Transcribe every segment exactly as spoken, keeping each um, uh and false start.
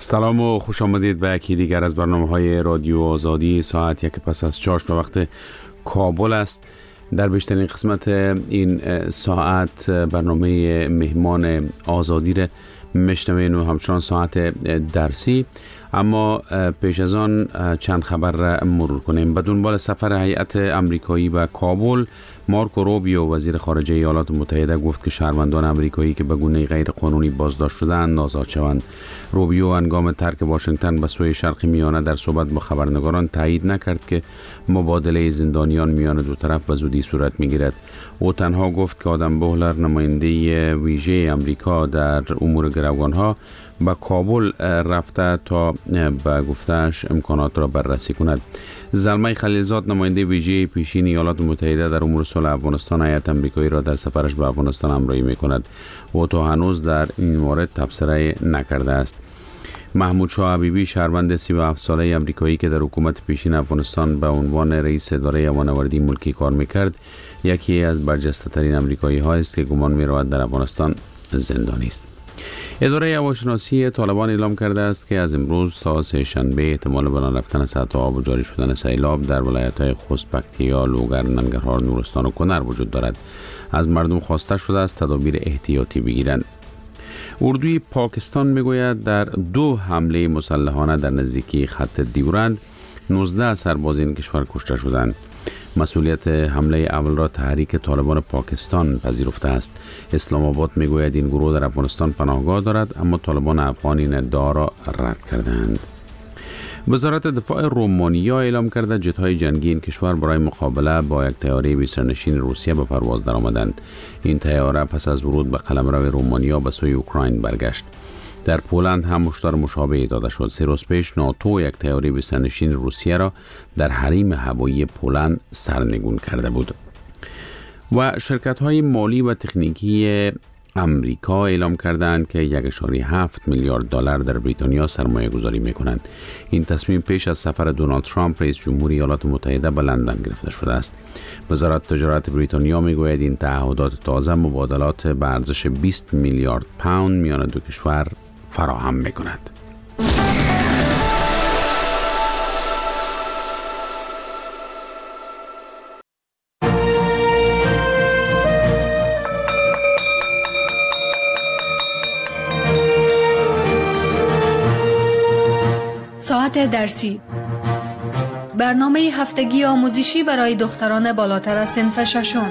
سلام و خوش آمدید به یکی دیگر از برنامه‌های رادیو آزادی. ساعت یک پس از چهار به وقت کابل است. در بیشترین قسمت این ساعت برنامه مهمان آزادی را میشنوین و همچنان ساعت درسی، اما پیش از آن چند خبر را مرور کنیم. به دنبال سفر هیئت امریکایی به کابل، مارکو روبیو وزیر خارجه ایالات متحده گفت که شهروندان امریکایی که به گونه غیر قانونی بازداشت شدند آزاد شوند. روبیو هنگام ترک واشنگتن به سوی شرق میانه در صحبت با خبرنگاران تایید نکرد که مبادله زندانیان میان دو طرف به زودی صورت میگیرد. او تنها گفت که آدم بوهلر، نماینده ویژه امریکا در امور گروگانها، به کابل رفته تا به گفتهش امکانات را بررسی کند. زلمه خلیلزاد، نماینده ویژه پیشین ایالات متحده در امور صلح افغانستان، هیئت امریکایی را در سفرش به افغانستان همراهی می‌کند و تا هنوز در این مورد تبصره نکرده است. محمود شاه حبیبی، شهروند سی و هفت ساله امریکایی که در حکومت پیشین افغانستان به عنوان رئیس اداره امان‌آوری ملکی کار می‌کرد، یکی از برجسته‌ترین امریکایی ها است که گمان می‌رود در افغانستان زندانی است. اداره هواشناسی طالبان اعلام کرده است که از امروز تا سه شنبه احتمال بالا رفتن سطح آب و جاری شدن سیلاب در ولایت‌های خوست، پکتیا، لوگر، ننگرهار، نورستان و کنر وجود دارد. از مردم خواسته شده است تدابیر احتیاطی بگیرند. اردوی پاکستان میگوید در دو حمله مسلحانه در نزدیکی خط دیورند نوزده سرباز این کشور کشته شدند. مسئولیت حمله اول را تحریک طالبان پاکستان پذیرفته است. اسلام آباد میگوید این گروه در افغانستان پناهگاه دارد، اما طالبان افغان این ادعا را رد کردند. وزارت دفاع رومانیا اعلام کرده جت‌های جنگی این کشور برای مقابله با یک طیاره بی سرنشین روسیه به پرواز درآمدند. این طیاره پس از ورود به قلمرو رومانیا به سوی اوکراین برگشت. در پولند هم هشدار مشابهی داده شد. سه روز پیش ناتو یک طیاره بی سرنشین روسیه را در حریم هوایی پولند سرنگون کرده بود. و شرکت‌های مالی و تکنیکی امریکا اعلام کردند که یک و هفت میلیارد دلار در بریتانیا سرمایه گذاری می کنند. این تصمیم پیش از سفر دونالد ترامپ رئیس جمهوری ایالات متحده به لندن گرفته شده است. وزارت تجارت بریتانیا می گوید این تعهدات تازه مبادلات به ارزش بیست میلیارد پوند میان دو کشور فراهم می کند. ساعت درسی، برنامه هفتگی آموزشی برای دختران بالاتر از صنف ششم.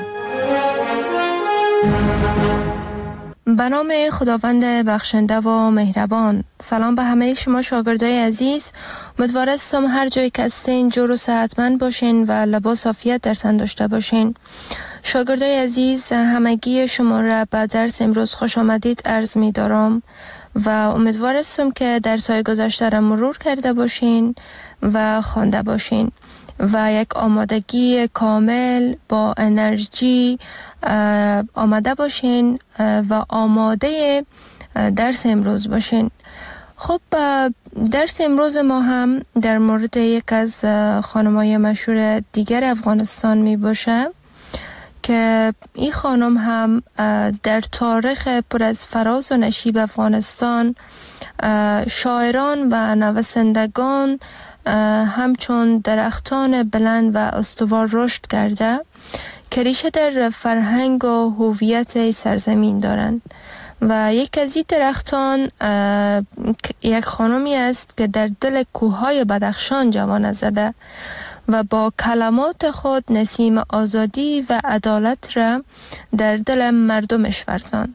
به نام خداوند بخشنده و مهربان. سلام به همه شما شاگردای عزیز. امیدوارم هر جایی که هستین جور و صحتمند باشین و لباس عافیت در تن داشته باشین. شاگردای عزیز، همگی شما را به درس امروز خوش آمدید عرض می دارم و امیدوارم که درس‌های گذشته را مرور کرده باشین و خوانده باشین و یک آمادگی کامل با انرژی آماده باشین و آماده درس امروز باشین. خب درس امروز ما هم در مورد یک از خانم‌های مشهور دیگر افغانستان می باشه که این خانم هم در تاریخ پر از فراز و نشیب افغانستان شاعران و نویسندگان همچون درختان بلند و استوار رشد کرده که ریشه در فرهنگ و هویت سرزمین دارند و یک از این درختان یک خانمی است که در دل کوههای بدخشان جوانه زده و با کلمات خود نسیم آزادی و عدالت را در دل مردمش ورزاند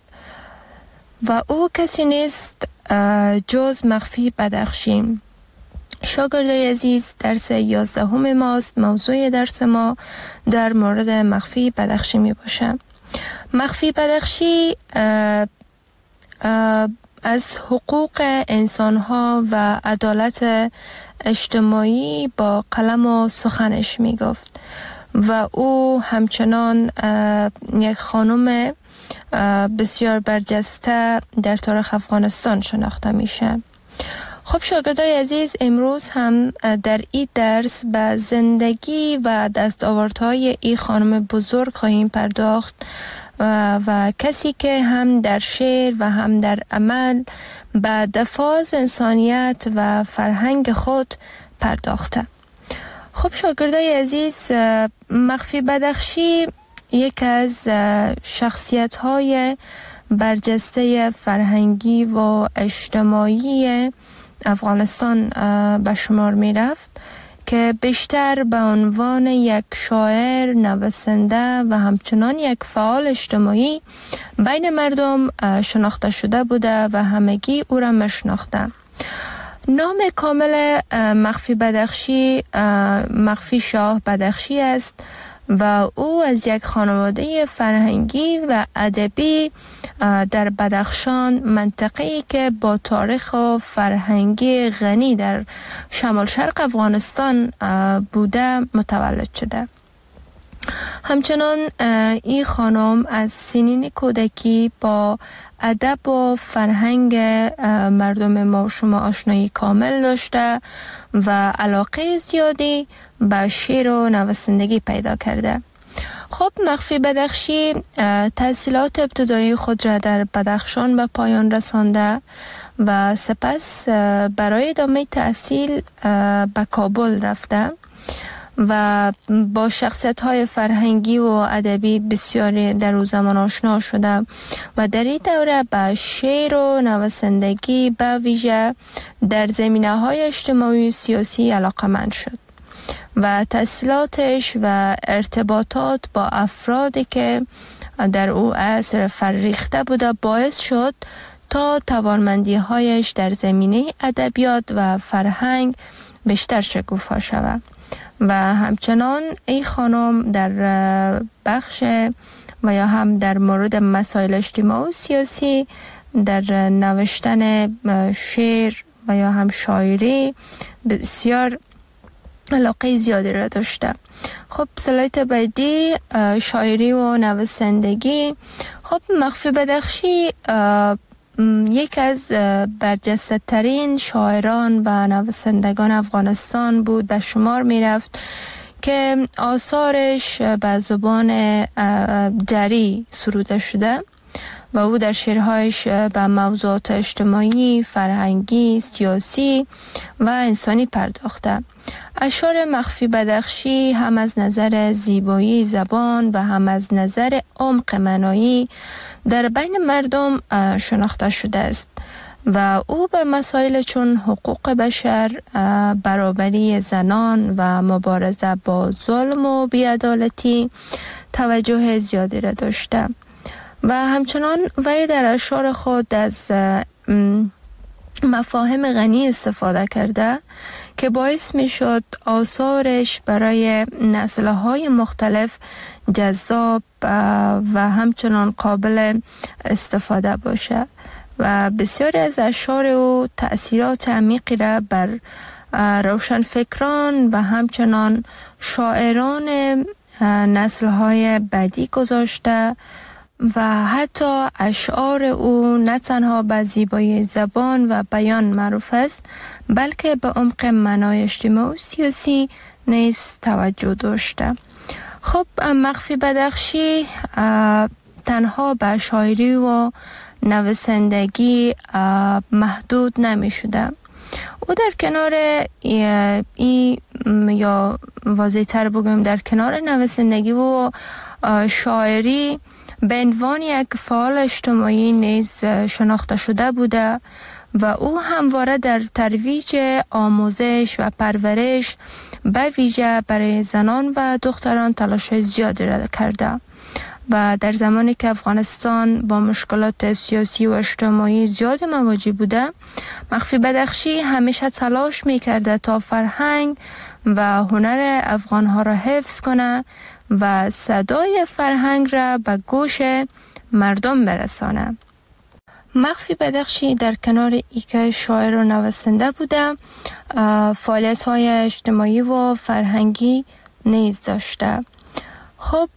و او کسی نیست جز مخفی بدخشی. شاگردای عزیز، درس یازدهم ماست. موضوع درس ما در مورد مخفی بدخشی می باشه. مخفی بدخشی اه اه از حقوق انسانها و عدالت اجتماعی با قلم و سخنش می گفت و او همچنان یک خانم بسیار برجسته در تاریخ افغانستان شناخته میشه. خب شاگردای عزیز، امروز هم در این درس به زندگی و دستاوردهای این خانم بزرگ خواهیم پرداخت و, و کسی که هم در شعر و هم در عمل به دفاع از انسانیت و فرهنگ خود پرداخته. خب شاگردای عزیز، مخفی بدخشی یک از شخصیت‌های برجسته فرهنگی و اجتماعی افغانستان به شمار می رفت که بیشتر به عنوان یک شاعر، نویسنده و همچنان یک فعال اجتماعی بین مردم شناخته شده بوده و همگی او را می‌شناختند. نام کامل مخفی بدخشی مخفی شاه بدخشی است و او از یک خانواده فرهنگی و ادبی در بدخشان، منطقه‌ای که با تاریخ و فرهنگی غنی در شمال شرق افغانستان بوده متولد شده. همچنان این خانم از سنین کودکی با ادب و فرهنگ مردم ما شما آشنایی کامل داشته و علاقه زیادی به شعر و نویسندگی پیدا کرده. خب مخفی بدخشی تحصیلات ابتدایی خود را در بدخشان به پایان رسانده و سپس برای ادامه تحصیل به کابل رفته و با شخصیت‌های فرهنگی و ادبی بسیاری در او زمان آشنا شده و در این دوره به شعر و نویسندگی به ویژه در زمینه‌های اجتماعی و سیاسی علاقه‌مند شد و تحصیلاتش و ارتباطات با افرادی که در او عصر فرریخته بوده باعث شد تا توانمندی‌هایش در زمینه ادبیات و فرهنگ بیشتر شکوفا شود. و همچنان این خانم در بخش و یا هم در مورد مسائل اجتماعی و سیاسی در نوشتن شعر و یا هم شاعری بسیار علاقه زیادی را داشته. خب سلایت بعدی شاعری و نویسندگی. خب مخفی بدخشی یک از برجسته ترین شاعران و نویسندگان افغانستان بود به شمار می رفت که آثارش به زبان دری سروده شده و او در شعرهایش به موضوعات اجتماعی، فرهنگی، سیاسی و انسانی پرداخته. اشعار مخفی بدخشی هم از نظر زیبایی زبان و هم از نظر عمق معنایی در بین مردم شناخته شده است و او به مسائل چون حقوق بشر، برابری زنان و مبارزه با ظلم و بی‌عدالتی توجه زیادی را داشته و همچنان وی در اشعار خود از مفاهیم غنی استفاده کرده که باعث می شد آثارش برای نسل‌های مختلف جذاب و همچنان قابل استفاده باشه و بسیاری از اشعار او تأثیرات عمیقی را بر روشنفکران و همچنان شاعران نسل‌های بعدی گذاشته و حتی اشعار او نه تنها به زیبایی زبان و بیان معروف است بلکه به عمق معنای اجتماعی و سیاسی نیز توجه داشته. خب مخفی بدخشی تنها به شاعری و نویسندگی محدود نمی شده. او در کنار ای, ای یا واضح تر بگویم در کنار نویسندگی و شاعری به عنوان یک فعال اجتماعی نیز شناخته شده بوده و او همواره در ترویج آموزش و پرورش به ویژه برای زنان و دختران تلاش زیادی را کرده و در زمانی که افغانستان با مشکلات سیاسی و اجتماعی زیاد مواجه بوده، مخفی بدخشی همیشه تلاش می‌کرده تا فرهنگ و هنر افغان‌ها را حفظ کنه و صدای فرهنگ را به گوش مردم برسانه. مخفی بدخشی در کنار ای که شاعر و نویسنده بوده، فعالیت‌های اجتماعی و فرهنگی نیز داشته. خب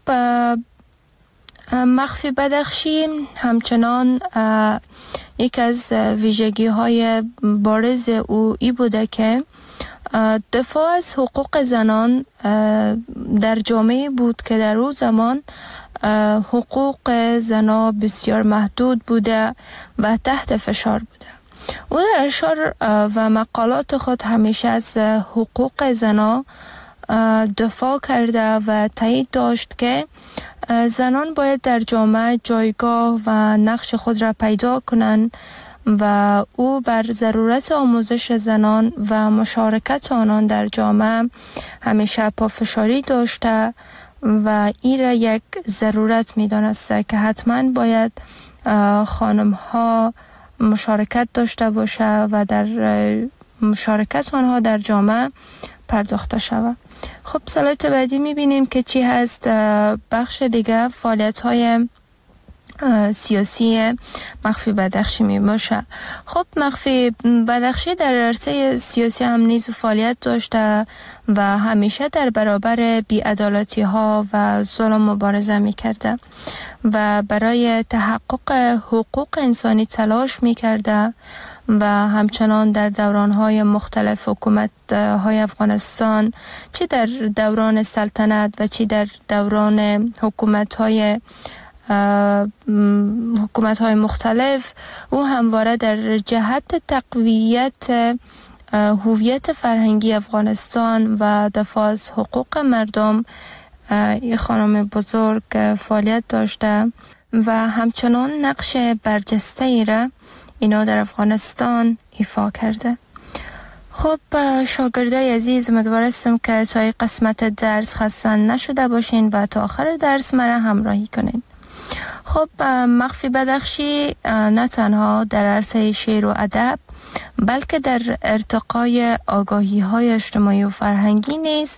مخفی بدخشی همچنان یک از ویژگی‌های بارز او ای بوده که دفاع از حقوق زنان در جامعه بود که در اون زمان حقوق زنان بسیار محدود بوده و تحت فشار بوده. او در اشعار و مقالات خود همیشه از حقوق زنان دفاع کرده و تایید داشت که زنان باید در جامعه جایگاه و نقش خود را پیدا کنند و او بر ضرورت آموزش زنان و مشارکت آنان در جامعه همیشه پافشاری داشته و این را یک ضرورت می دانسته که حتما باید خانم ها مشارکت داشته باشه و در مشارکت آنها در جامعه پرداخته شود. خب سلایت بعدی می بینیم که چی هست. بخش دیگه فعالیت های سیاسی مخفی بدخشی می باشه. خب مخفی بدخشی در عرصه سیاسی هم نیز فعالیت داشته و همیشه در برابر بی‌عدالتی ها و ظلم مبارزه می کرده و برای تحقق حقوق انسانی تلاش می کرده و همچنان در دوران‌های مختلف حکومت های افغانستان، چه در دوران سلطنت و چه در دوران حکومت‌های حکومت‌های مختلف، او همواره در جهت تقویت هویت فرهنگی افغانستان و دفاع از حقوق مردم این خانم بزرگ فعالیت داشته و همچنان نقش برجسته ای را اینا در افغانستان ایفا کرده. خب شاگردای عزیز، امیدوارم که تا قسمت درس خسته نشده باشین و تا آخر درس مرا همراهی کنین. خب مخفی بدخشی نه تنها در عرصه شعر و ادب بلکه در ارتقای آگاهی های اجتماعی و فرهنگی نیز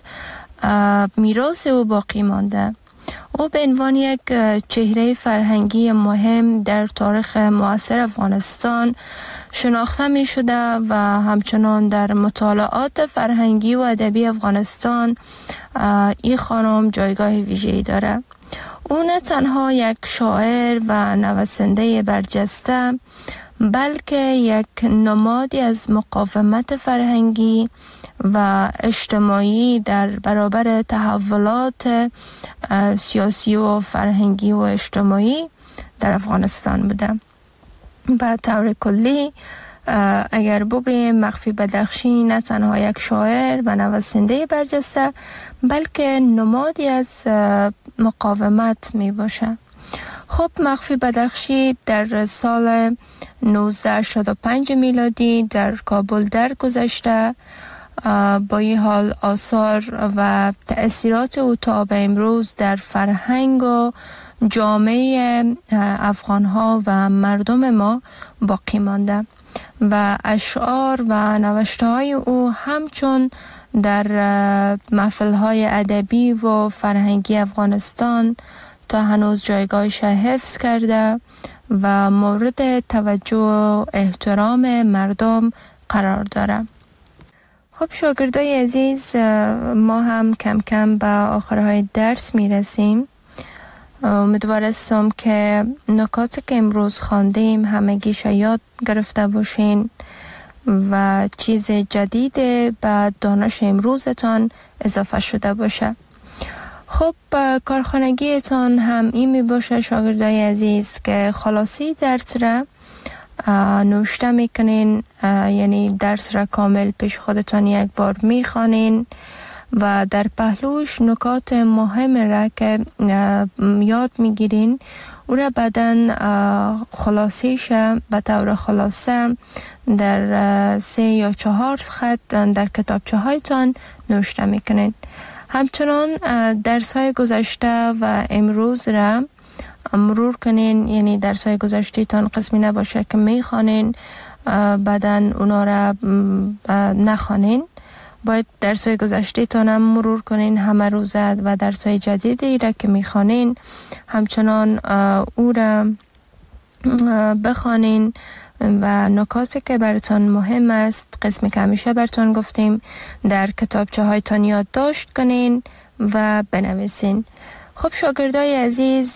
میراث او باقی مانده. او به عنوان یک چهره فرهنگی مهم در تاریخ معاصر افغانستان شناخته می شده و همچنان در مطالعات فرهنگی و ادبی افغانستان این خانم جایگاه ویژه‌ای داره. او نه تنها یک شاعر و نویسنده برجسته بلکه یک نمادی از مقاومت فرهنگی و اجتماعی در برابر تحولات سیاسی و فرهنگی و اجتماعی در افغانستان بوده. به طور کلی اگر بگویم مخفی بدخشی نه تنها یک شاعر و نویسنده برجسته بلکه نمادی از مقاومت می باشه. خب مخفی بدخشی در سال نوزده هشتاد و پنج میلادی در کابل درگذشته. با این حال آثار و تأثیرات او تا به امروز در فرهنگ و جامعه افغانها و مردم ما باقی مانده و اشعار و نوشته های او همچون در محفل های ادبی و فرهنگی افغانستان تا هنوز جایگاهش حفظ کرده و مورد توجه و احترام مردم قرار داره. خب شاگردای عزیز، ما هم کم کم به آخرهای درس میرسیم. امیدوارم که نکاتی که امروز خواندیم همگیش یاد گرفته باشین و چیز جدید به دانش امروزتان اضافه شده باشه. خب کارخانگیتان هم این می باشه شاگردای عزیز که خلاصی درس را نوشته میکنین، یعنی درس را کامل پیش خودتان یک بار میخوانین و در پهلوش نکات مهم را که یاد میگیرین او را بعدن خلاصیش به طور خلاصه در سه یا چهار خط در کتابچه هایتان نوشته میکنین. همچنان درس های گذشته و امروز را مرور کنین، یعنی درس های گذشته تان قسمی نباشه که میخوانین بعدن اونا را نخوانین. باید درس های گذشته تان هم مرور کنین همه روزه و درس های جدیدی را که میخوانین همچنان او را بخوانین و نکاتی که براتون مهم است، قسمی که همیشه براتون گفتیم، در کتابچه هایتان یادداشت کنین و بنویسین. خب شاگردای عزیز،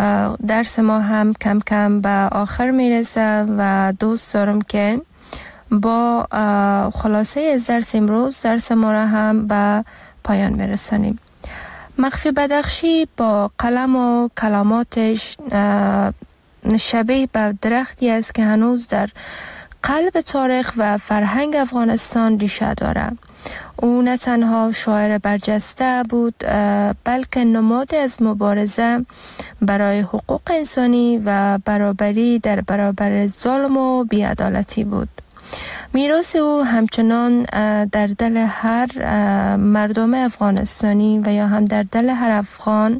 درس ما هم کم کم به آخر میرسه و دوست دارم که با خلاصه از درس امروز درس ما را هم به پایان میرسانیم. مخفی بدخشی با قلم و کلماتش شبیه به درختی است که هنوز در قلب تاریخ و فرهنگ افغانستان ریشه دارد. او نه تنها شاعر برجسته بود بلکه نماد از مبارزه برای حقوق انسانی و برابری در برابر ظلم و بی‌عدالتی بود. میراث او همچنان در دل هر مردم افغانستانی و یا هم در دل هر افغان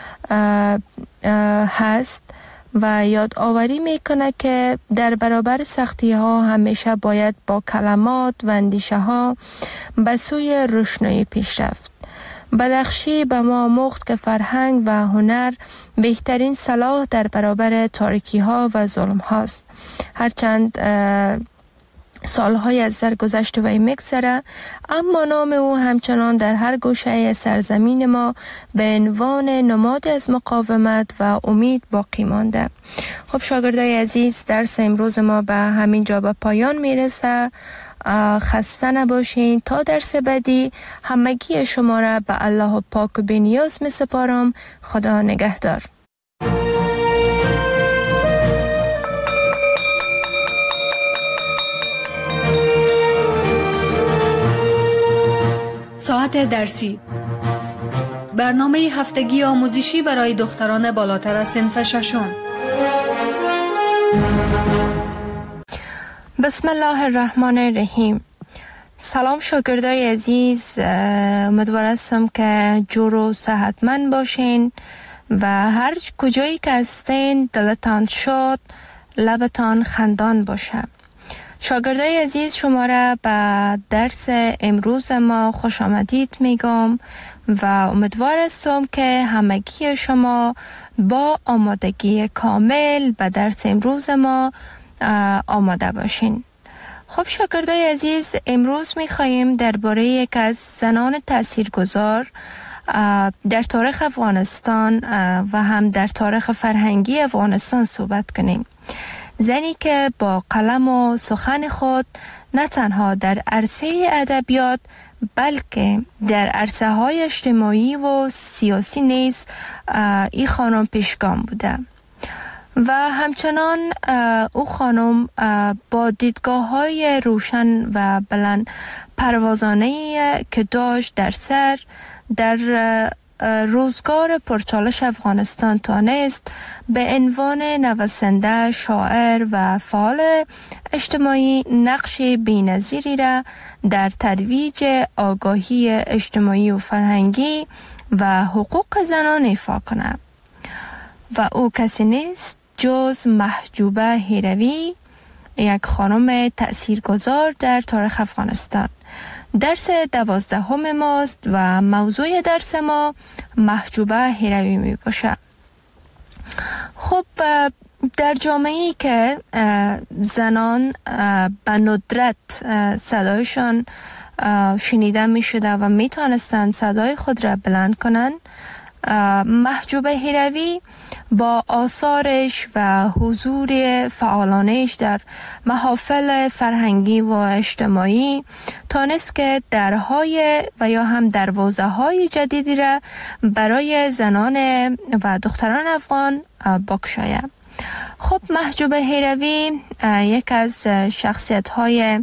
هست و یادآوری میکنه که در برابر سختی ها همیشه باید با کلمات و اندیشه ها به سوی روشنایی پیش رفت. بدخشی به ما آموخت که فرهنگ و هنر بهترین سلاح در برابر تاریکی ها و ظلم هاست. هرچند سالهای از سر گذشته و میگذره، اما نام او همچنان در هر گوشه سرزمین ما به عنوان نماد از مقاومت و امید باقی مانده. خب شاگردای عزیز، درس امروز ما به همین جا به پایان میرسه. خسته نباشین. تا درس بعدی همگی شما را به الله پاک و بی‌نیاز می سپارم. خدا نگهدار. ساعت درسی، برنامه هفتگی آموزشی برای دختران بالاتر از صنف ششم. بسم الله الرحمن الرحیم. سلام شاگردای عزیز، امیدوار هستم که جور و صحتمند باشین و هر کجایی که هستین دلتان شاد، لبتان خندان باشه. شاگردای عزیز، شما را به درس امروز ما خوش آمدید میگم و امیدوار هستم که همگی شما با آمادگی کامل به درس امروز ما آماده باشین. خب شاگردای عزیز، امروز میخواییم درباره یک از زنان تاثیرگذار در تاریخ افغانستان و هم در تاریخ فرهنگی افغانستان صحبت کنیم. زنی که با قلم و سخن خود نه تنها در عرصه ادبیات بلکه در عرصه های اجتماعی و سیاسی نیز این خانم پیشگام بوده و همچنان او خانم با دیدگاه های روشن و بلند پروازانه که داشت در سر در روزگار پرچالش افغانستان توانست به عنوان نویسنده، شاعر و فعال اجتماعی نقش بی‌نظیری را در ترویج آگاهی اجتماعی و فرهنگی و حقوق زنان ایفا کند و او کسی نیست جز محجوبه هیروی، یک خانم تأثیرگذار در تاریخ افغانستان. درس دوازدهم ماست و موضوع درس ما محجوبه هیروی می باشه. خب در جامعه‌ای که زنان به ندرت صدایشان شنیده می شده و می توانستند صدای خود را بلند کنند، محجوبه هیروی با آثارش و حضور فعالانش در محافل فرهنگی و اجتماعی تانست که درهای و یا هم دروازه های جدیدی را برای زنان و دختران افغان بگشاید. خب محجوبه هیروی یک از شخصیت های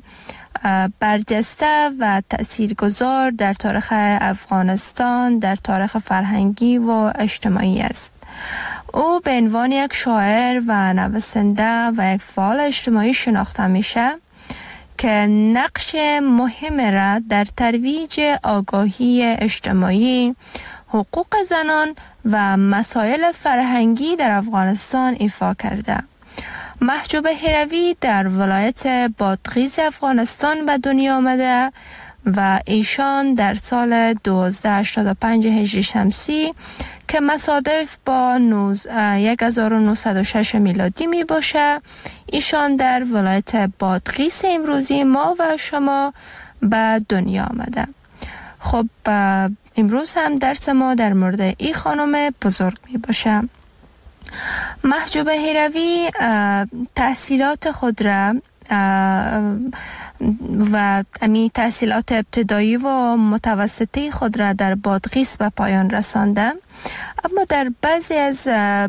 برجسته و تأثیرگذار در تاریخ افغانستان، در تاریخ فرهنگی و اجتماعی است. او به عنوان یک شاعر و نویسنده و یک فعال اجتماعی شناخته میشه که نقش مهم را در ترویج آگاهی اجتماعی، حقوق زنان و مسائل فرهنگی در افغانستان ایفا کرده. محجوبه هیروی در ولایت بادغیس افغانستان به دنیا آمده و ایشان در سال دوازده هشتاد و پنج هجری شمسی که مصادف با هزار و نهصد و شش میلادی می باشه، ایشان در ولایت بادغیس امروزی ما و شما به دنیا آمده. خب امروز هم درس ما در مورد این خانم بزرگ می باشه. محجوبه هیروی تحصیلات خود را و امی تحصیلات ابتدایی و متوسطی خود را در بادغیس به پایان رسانده. اما در بعضی از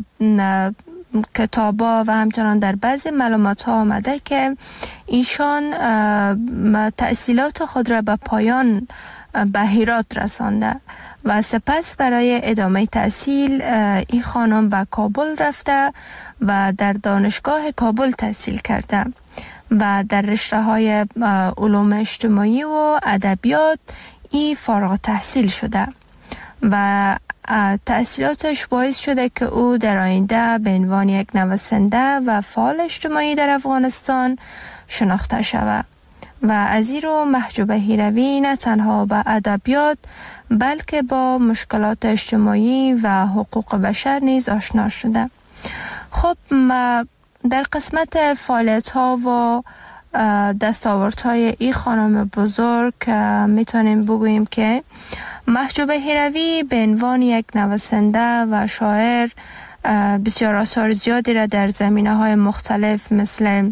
کتابا و همچنان در بعضی معلومات ها آمده که ایشان تحصیلات خود را به پایان به هرات رسانده و سپس برای ادامه تحصیل این خانم به کابل رفته و در دانشگاه کابل تحصیل کرده و در رشته های علوم اجتماعی و ادبیات ای فارغ تحصیل شده و تحصیلاتش باعث شده که او در آینده به عنوان یک نویسنده و فعال اجتماعی در افغانستان شناخته شود و از این رو محجوب هیروی نه تنها با ادبیات بلکه با مشکلات اجتماعی و حقوق بشر نیز آشنا شده. خب در قسمت فعالیت ها و دستاورد های این خانم بزرگ میتونیم بگوییم که محجوب هیروی به عنوان یک نویسنده و شاعر بسیار آثار زیادی را در زمینه های مختلف مثل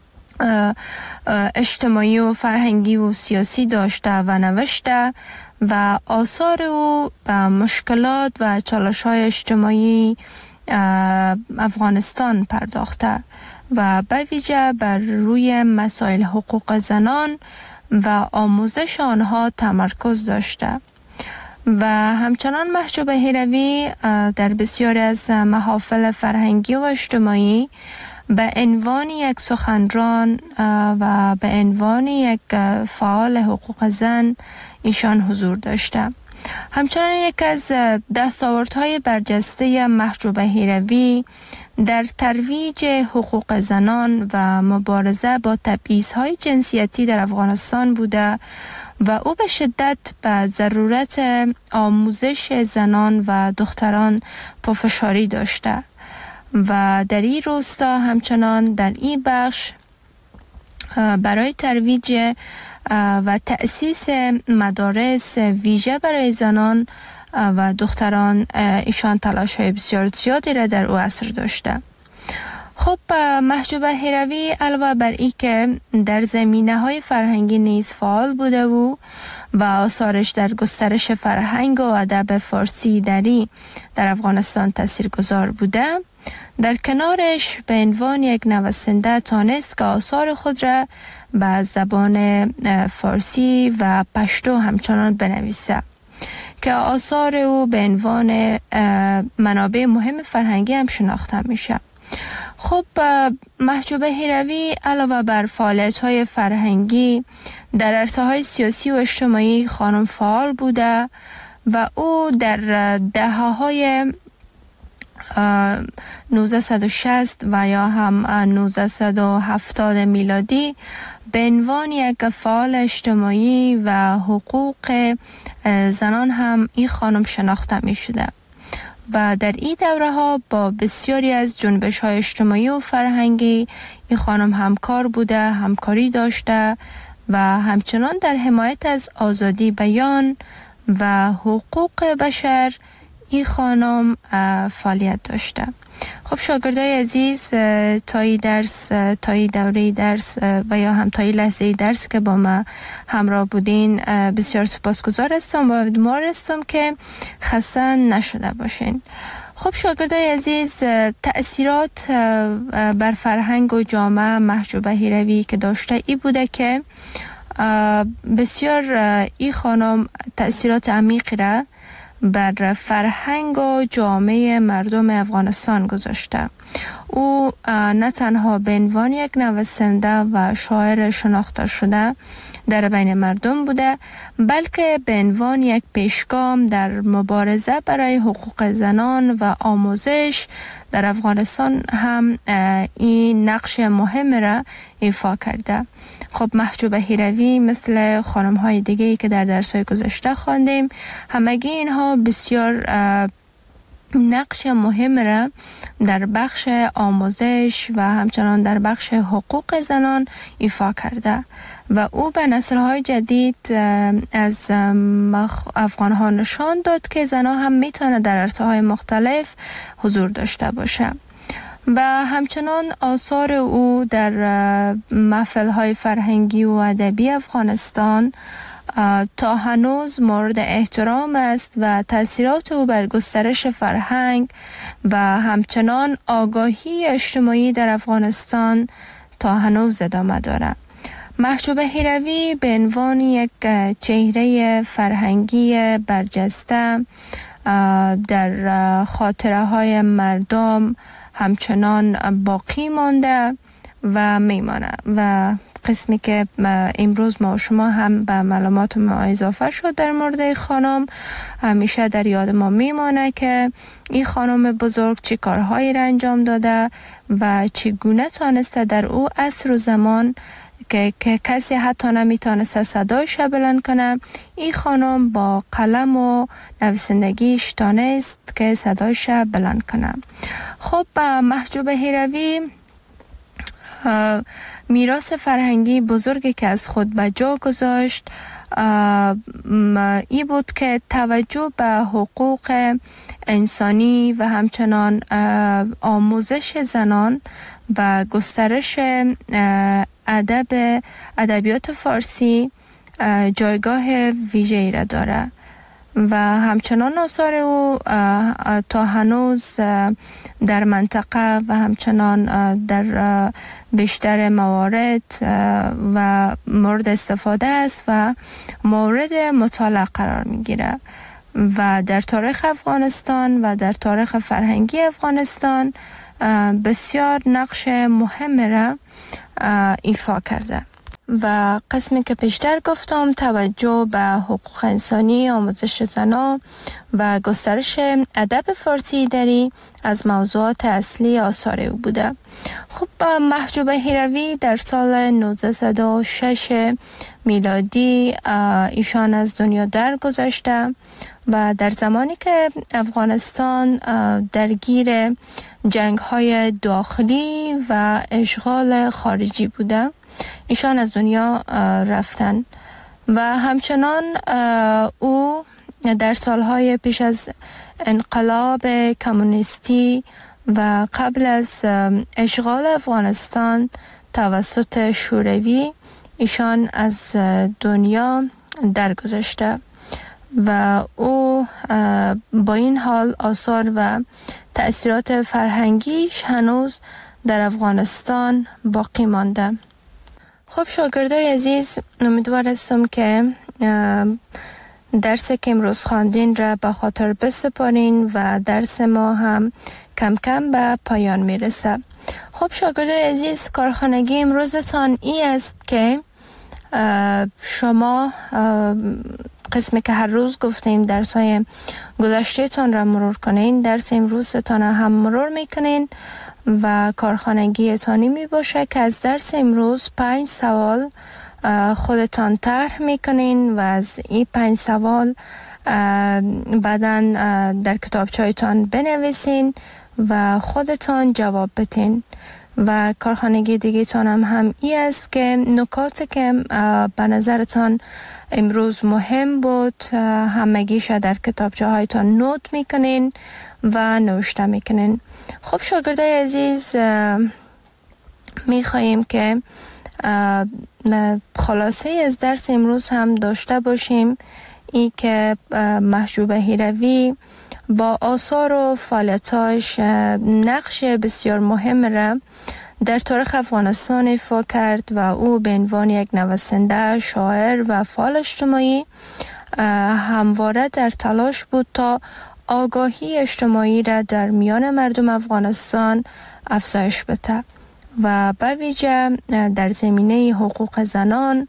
اجتماعی و فرهنگی و سیاسی داشته و نوشته و آثار او به مشکلات و چالش‌های اجتماعی افغانستان پرداخته و به ویژه بر روی مسائل حقوق زنان و آموزش آنها تمرکز داشته و همچنان محجوب هیروی در بسیاری از محافل فرهنگی و اجتماعی به عنوان یک سخنران و به عنوان یک فعال حقوق زن ایشان حضور داشته. همچنان یک از دستاوردهای برجسته محجوب هیروی در ترویج حقوق زنان و مبارزه با تبعیض‌های جنسیتی در افغانستان بوده و او به شدت به ضرورت آموزش زنان و دختران پافشاری داشته و در این راستا همچنان در این بخش برای ترویج و تأسیس مدارس ویژه برای زنان و دختران ایشان تلاش های بسیار زیادی را در او عصر داشته. خب محجوب هیروی علاوه بر این که در زمینه های فرهنگی نیز فعال بوده و و آثارش در گسترش فرهنگ و ادب فارسی دری در افغانستان تاثیرگذار بوده، در کنارش به عنوان یک نویسنده تانست که آثار خود را به زبان فارسی و پشتو همچنان بنویسه که آثار او به عنوان منابع مهم فرهنگی هم شناخته میشه. خب محجوب هیروی علاوه بر فعالیت‌های فرهنگی در عرصه‌های سیاسی و اجتماعی خانم فعال بوده و او در دهه‌های نوزده شصت و یا هم نوزده هفتاد میلادی به عنوان یک فعال اجتماعی و حقوق زنان هم این خانم شناخته می شده و در این دوره ها با بسیاری از جنبش های اجتماعی و فرهنگی این خانم همکار بوده، همکاری داشته و همچنان در حمایت از آزادی بیان و حقوق بشر این خانم فعالیت داشته. خب شاگردای عزیز، تایی درس تایی دوره درس و یا هم تایی لحظه درس که با ما همراه بودین بسیار سپاسگزار هستم و امیدوار هستم که خسته نشده باشین. خب شاگردای عزیز، تأثیرات بر فرهنگ و جامعه محجوب هیروی که داشته ای بوده که بسیار این خانم تأثیرات عمیقی را بر فرهنگ و جامعه مردم افغانستان گذاشته. او نه تنها به عنوان یک نویسنده و شاعر شناخته شده در بین مردم بوده، بلکه به عنوان یک پیشگام در مبارزه برای حقوق زنان و آموزش در افغانستان هم این نقش مهم را ایفا کرده. خب محجوب هیروی مثل خانم های دیگه‌ای که در درس‌های گذشته خواندیم، همگی اینها بسیار نقش مهم را در بخش آموزش و همچنان در بخش حقوق زنان ایفا کرده و او به نسل‌های جدید از افغان‌ها نشان داد که زنان هم میتونه در عرصه‌های مختلف حضور داشته باشه و همچنان آثار او در محفل‌های فرهنگی و ادبی افغانستان تا هنوز مورد احترام است و تأثیرات او بر گسترش فرهنگ و همچنان آگاهی اجتماعی در افغانستان تا هنوز ادامه دارد. محجوب هیروی به عنوان یک چهره فرهنگی برجسته در خاطره های مردم همچنان باقی مانده و میمانه و قسمی که امروز ما و شما هم به معلومات ما اضافه شد در مورد این خانم همیشه در یاد ما میمانه که این خانم بزرگ چی کارهایی را انجام داده و چگونه تانسته در او عصر و زمان که, که کسی حتی نمیتونسته صدایش بلند کنه، این خانم با قلم و نویسندگیش تانست که صدایش بلند کنه. خب محجوب هیروی میراث فرهنگی بزرگی که از خود به جا گذاشت ای بود که توجه به حقوق انسانی و همچنان آموزش زنان و گسترش ادب ادبیات فارسی جایگاه ویژه‌ای را داره و همچنان آثار او تا هنوز در منطقه و همچنان در بیشتر موارد و مورد استفاده است و مورد مطالعه قرار میگیره و در تاریخ افغانستان و در تاریخ فرهنگی افغانستان بسیار نقش مهم را ایفا کرده. و قسمی که پیشتر گفتم توجه به حقوق انسانی، آموزش زنان و گسترش ادب فارسی دری از موضوعات اصلی آثار او بوده. خب محجوب هیروی در سال نوزده و شش میلادی ایشان از دنیا درگذشته و در زمانی که افغانستان درگیر جنگ های داخلی و اشغال خارجی بوده ایشان از دنیا رفتن و همچنان او در سالهای پیش از انقلاب کمونیستی و قبل از اشغال افغانستان توسط شوروی ایشان از دنیا درگذشته و او با این حال آثار و تأثیرات فرهنگیش هنوز در افغانستان باقی مانده. خب شاگردای عزیز، امیدوار هستم که درسی که امروز خواندین را به خاطر بسپارین و درس ما هم کم کم به پایان میرسه. خب شاگردای عزیز، کارخانگی امروزتان ای است که شما قسمی که هر روز گفتیم درس‌های گذشته تان را مرور کنین، درس امروزتان هم مرور میکنین و کارخانگی تانی می باشه که از درس امروز پنج سوال خودتان طرح میکنین و از این پنج سوال بعداً در کتابچه‌تان بنویسین و خودتان جواب بدین. و کارخانگی دیگه تان هم, هم ای است که نکاتی که به نظرتان امروز مهم بود همگیش در کتابچه هایتان نوت میکنین و نوشته میکنین. خب شاگردای عزیز، میخواییم که خلاصه از درس امروز هم داشته باشیم، ای که محجوب هیروی با آثار و فعالیتاش نقش بسیار مهم را در تاریخ افغانستان ایفا کرد و او به عنوان یک نویسنده، شاعر و فعال اجتماعی همواره در تلاش بود تا آگاهی اجتماعی را در میان مردم افغانستان افزایش بده و به ویژه در زمینه حقوق زنان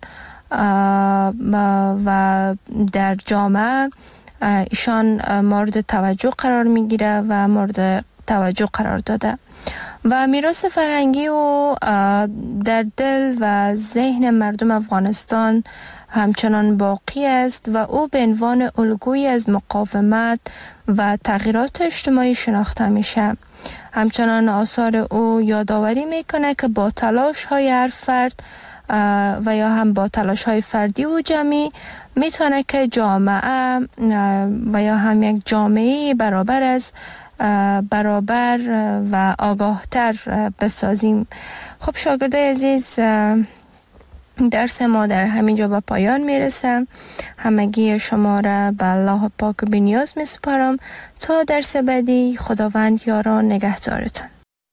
و در جامعه ایشان مورد توجه قرار میگیره و مورد توجه قرار داده و میراث فرهنگی او در دل و ذهن مردم افغانستان همچنان باقی است و او به عنوان الگویی از مقاومت و تغییرات اجتماعی شناخته میشه. همچنان آثار او یادآوری میکنه که با تلاش های هر فرد و یا هم با تلاش های فردی و جمعی میتونه که جامعه و یا هم یک جامعه برابر از برابر و آگاهتر بسازیم. خب شاگردای عزیز، درس ما در همینجا به پایان میرسه. همگی شما را به الله پاک و بی‌نیاز میسپارم تا درس بعدی. خداوند یار و نگهدارتان.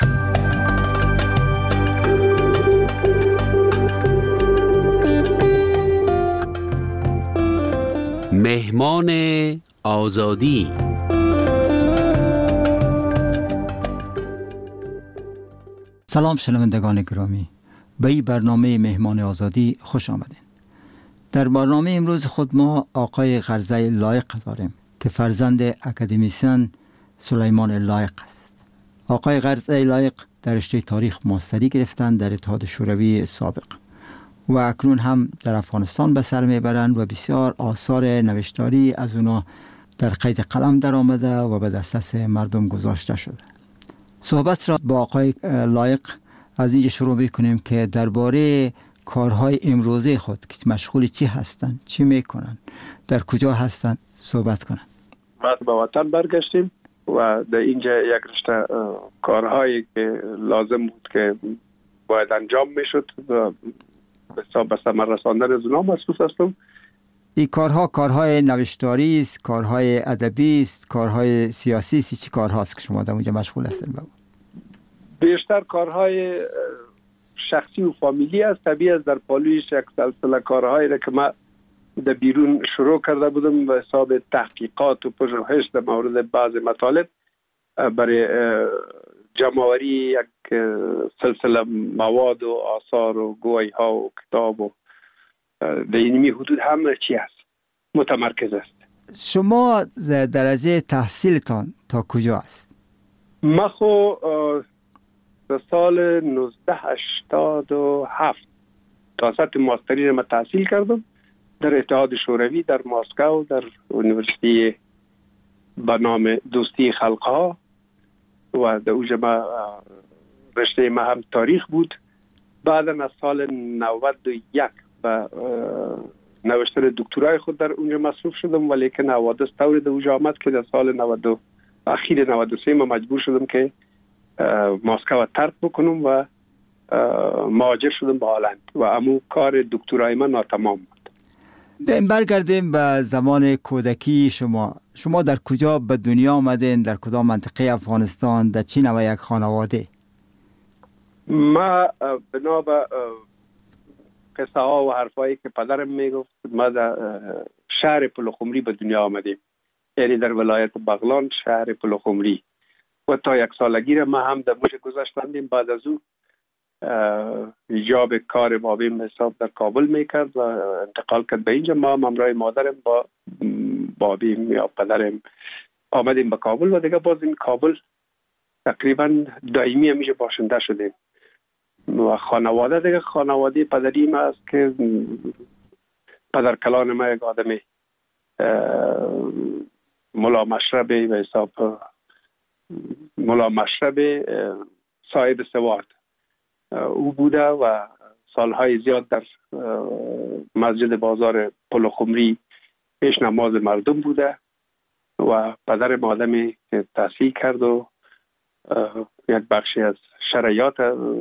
مهمان آزادی. سلام شنوندگان گرامی، به این برنامه مهمان آزادی خوش آمدین. در برنامه امروز خود ما آقای غرزه لایق داریم که فرزند اکادمیسین سلیمان لایق است. آقای غرزه لایق در رشته تاریخ ماستری گرفتند در اتحاد شوروی سابق و اکنون هم در افغانستان به سر میبرند و بسیار آثار نوشتاری از اونا در قید قلم در آمده و به دسترس مردم گذاشته شده. صحبت را با آقای لایق از اینجا شروع میکنیم که درباره کارهای امروزه خود که مشغول چی هستند، چی میکنن، در کجا هستند صحبت کنن. بعد به وطن برگشتیم و در اینجا یک رشته کارهایی که لازم بود که باید انجام میشد و به ثمر رساندن از اونها مصروف هستم. این کارها کارهای نوشتاری است، کارهای ادبی است، کارهای سیاسی است، چی کارهاست که شما در اونجا مشغول هستید؟ بیشتر کارهای شخصی و فامیلی است. طبیعی است در پالویش یک سلسله کارهایی را که من در بیرون شروع کرده بودم به حساب تحقیقات و پژوهش در مورد بعض مطالب برای جمع‌آوری یک سلسله مواد و آثار و گویی ها و کتاب و در اینمی حدود هم چی است متمرکز است. شما درجه تحصیلتان تا کجا است؟ من خو در سال نوزده هشتاد و هفت تا سطح ماستری را تحصیل کردم در اتحاد شوروی در مسکو در یونیورسیتی به نام دوستی خلقها و در اونجا ما رشته ما هم تاریخ بود. بعد از سال نود و یک به نوشتن دکترای خود در اونجا مصروف شدم، ولی که حوادث طوری در اونجا آمد که در سال نود اخیر نود و سه ما مجبور شدم که مسکو ترک بکنم و مهاجر شدم به هلند و امو کار دکترای من ناتمام بود. برگردیم به زمان کودکی شما. شما در کجا به دنیا آمدین؟ در کدام منطقه افغانستان؟ در چی نوع یک خانواده؟ ما بنا به قصه ها و حرفایی که پدرم میگفت ما در شهر پلخمری به دنیا آمدیم، یعنی در ولایت بغلان شهر پلخمری و تا یک سالگی را ما هم در موج گذاشتندیم. بعد از او ایجاب کار بابیم حساب در کابل میکرد و انتقال کرد به اینجا. ما هم همراه مادرم با بابیم یا پدرم آمدیم به کابل و دیگه باز این کابل تقریبا دائمی همیشه باشنده شدیم و خانواده دیگه خانواده پدری ما است که پدر کلان ما یک آدم ملا مشربی و حساب ملا مشربی صاحب سواد او بوده و سالهای زیاد در مسجد بازار پلخمری پیش نماز مردم بوده و پدر آدمی که تحصیل کرد و یک بخشی از شرایط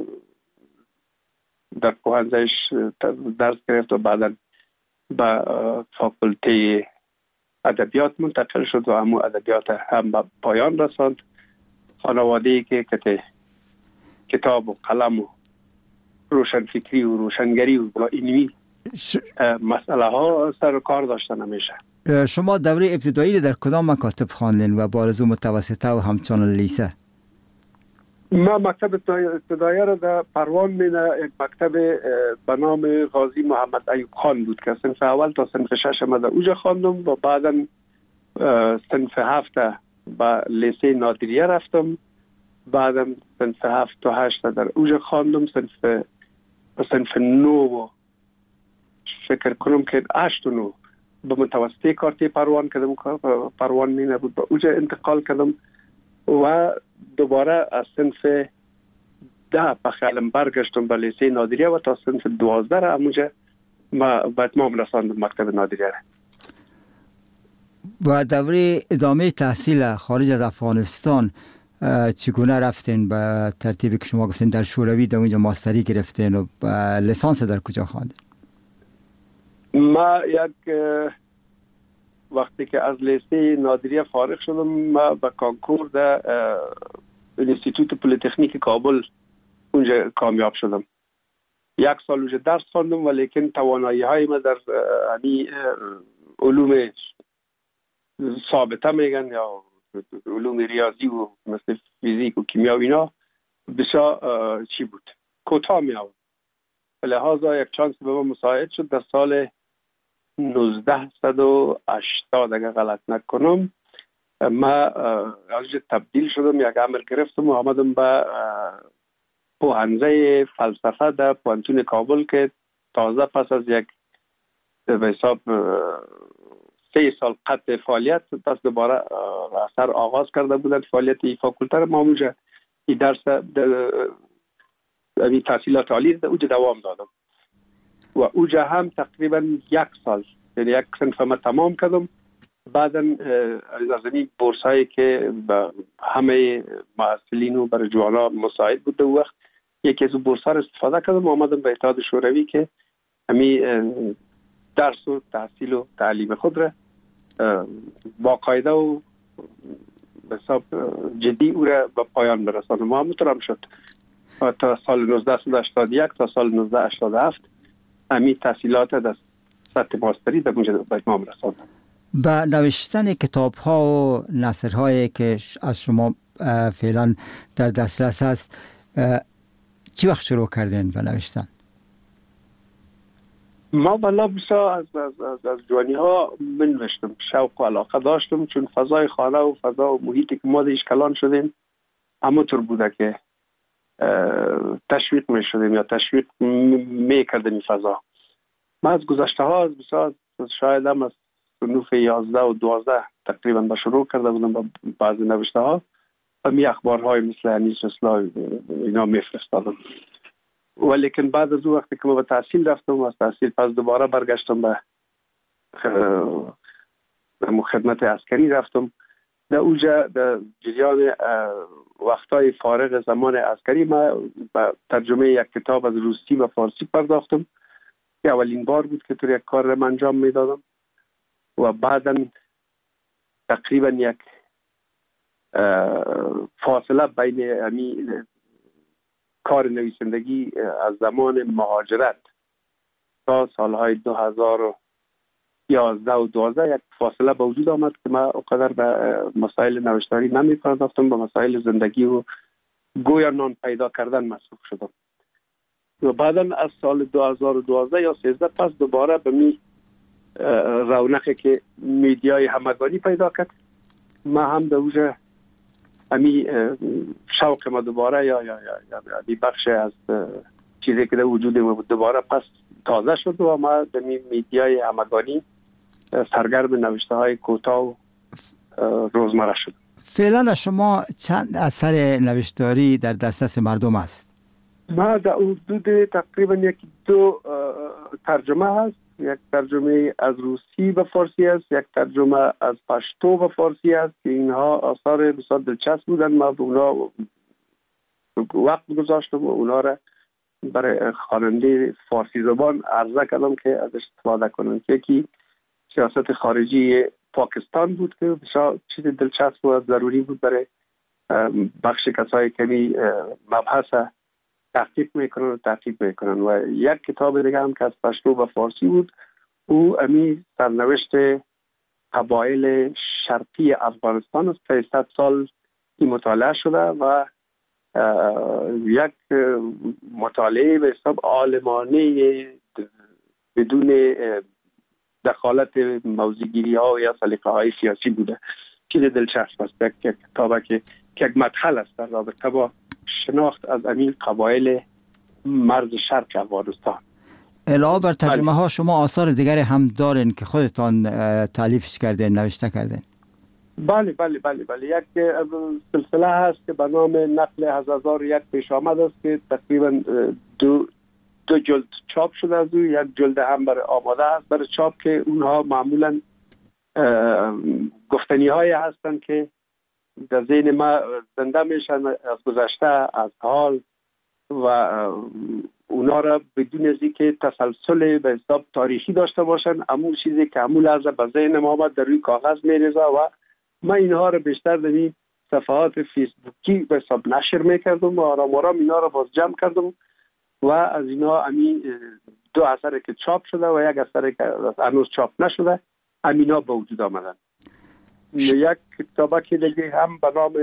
در کهنزش درس گرفت و بعدا به فاکولته ادبیات منتقل شد و همون ادبیات هم به پایان رساند. خانواده‌ای که کتاب و قلم و روشنفکری و روشنگری و اینمی ش... مسئله ها سر کار داشتن همیشه. شما دوره ابتدایی در کدام مکاتب خواندین و بارزو متوسطه و همچنان لیسه؟ ما مکتب ابتدایی را در پروان مینه یک مکتب به نام غازی محمد ایوب خان بود که صنف اول تا صنف شش ما در اوجا خواندم و بعدا صنف هفت به لیسه نادریه رفتم، بعدا صنف هفت تا هشت در اوجا خواندم، صنف صنف نو فکر کنم که هشت و نو به متوسطه کارتی پروان کردم، پروان مینه بود، به اوجا انتقال کردم و دوباره از صنف ده بخیالم برگشتم به لیسه نادریه و تا صنف دوازده را همونجا ما به اتمام رساندم مکتب نادریه را. و دوره ادامه تحصیل خارج از افغانستان چگونه رفتین؟ به ترتیبی که شما گفتین در شوروی در اونجا ماستری گرفتین و لیسانس در کجا خواندین؟ ما یک وقتی که از لیسه نادریه فارغ شدم ما به کانکور در انستیتوت پلیتکنیک کابل اونجا کامیاب شدم. یک سال اونجا درس خواندم ولیکن توانایی های ما در یعنی علوم ثابته میگن یا علوم ریاضی و مثل فیزیک و کیمیا و اینا بسیار چی بود کوتاه می آورد. لحاظا یک چانس به من مساعد شد در سال نوزده و هشتاد اگر غلط نکنم ما از تبدیل شدم، یک عمل گرفتم و آمدم به پوهنځی فلسفه در پوهنتون کابل که تازه پس از یک به حساب سه سال قطع فعالیت پس دوباره اثر آغاز کرده بودند فعالیت این فاکولته را. ما اونجا این درس این تحصیلات عالی در اونجا دوام دادم و اونجا هم تقریبا یک سال یعنی یک صنف ما تمام کردم. بعدا از این بورس هایی که به همه محصلین و برای جوانا مساعد بود در وقت یکی از بورس ها را استفاده کردم و آمدم به اتحاد شوروی که همین درس و تحصیل و تعلیم خود را با قاعده و به حساب جدی او را به پایان برسانم. و همونطور هم شد تا سال نوزده هشتاد و یک تا سال نوزده هشتاد و هفت همین تحصیلات در سطح ماستری در اونجا به اتمام رساندم. با نوشتن کتاب ها و نثر هایی که از شما فعلا در دسترس هست چی وقت شروع کردین به نوشتن؟ ما بلا بسا از, از, از, از جوانی ها من نوشتم، شوق و علاقه داشتم چون فضای خانه و فضا و محیطی که ما دیش کلان شدیم همونطور بوده که تشویق می شدیم یا تشویق می کردیم این فضا. ما از گذشته ها از بسا شاید هم از صنوف یازده و دوازده تقریبا با شروع کرده بودم با بعضی نوشته ها و می اخبارهای مثل انیس اصلاح اینا می فرستادم. ولیکن بعد از اون وقتی که ما به تحصیل رفتم و از تحصیل پس دوباره برگشتم به خدمت عسکری رفتم. در اونجا در جریان وقتای فارغ زمان عسکری ما به ترجمه یک کتاب از روسی و فارسی پرداختم که اولین بار بود که طور یک کار را انجام میدادم و بعدا تقریبا یک فاصله بین همی کار نویسندگی از زمان مهاجرت تا سالهای دو هزار و یازده و دوازده یک فاصله به وجود آمد که من اقدر به مسائل نوشتاری نمی پرداختم، به مسائل زندگی و گویا نان پیدا کردن مصروف شدم. و بعدا از سال دو هزار و دوازده یا سیزده پس دوباره به می رونقی که میدیای همگانی پیدا کرد ما هم در اوجه امی شوق ما دوباره یا یا یا یا بخش از چیزی که در وجود ما بود دوباره پس تازه شد و ما در میدیای همگانی سرگرم نوشته های کوتاه و روزمره شد. فعلا شما چند اثر نوشتاری در دسترس مردم است؟ ما در حدود تقریبا یکی دو ترجمه هست، یک ترجمه از روسی به فارسی است، یک ترجمه از پشتو به فارسی است که اینها آثار بسیار دلچسب بودن. ما به اونا وقت گذاشتم و اونا را برای خواننده فارسی زبان عرضه کردم که از استفاده کنن که یکی سیاست خارجی پاکستان بود که بسیار چیز دلچسب و ضروری بود برای بخش کسایی که می مبحث تحقیق میکنن و تحقیق میکنن. و یک کتاب دیگه هم که از پشتو و فارسی بود او امی سرنوشت قبایل شرقی افغانستان است. سیصد سال این مطالعه شده و یک مطالعه به حساب عالمانه بدون دخالت موضوعگیری ها یا سلیقه های سیاسی بوده. چیز دلچسب است. یک کتابه که یک مدخل است در رابطه با شناخت از امین قبایل مرز شرق افغانستان. علاوه بر ترجمه ها شما آثار دیگری هم دارین که خودتان تالیفش کردین، نوشته کردین؟ بله بله بله بله یک سلسله هست که به نام نقل از هزار یک پیش آمد است که تقریبا دو دو جلد چاپ شده از او. یک جلد هم برای آماده است برای چاپ که اونها معمولا گفتنی های هستن که در ذهن ما زنده میشن از گذشته، از حال، و اونا را بدون از اینکه تسلسل به حساب تاریخی داشته باشن، امون چیزی که امون لحظه به ذهن ما آمد در روی کاغذ میریزه و من اینها را بیشتر در این صفحات فیسبوکی به حساب نشر میکردم و آرام آرام اینا را باز جمع کردم و از اینا امی دو اثر که چاپ شده و یک اثر که هنوز چاپ نشده امینا به وجود آمدن. یک کتابه که دیگه هم به نام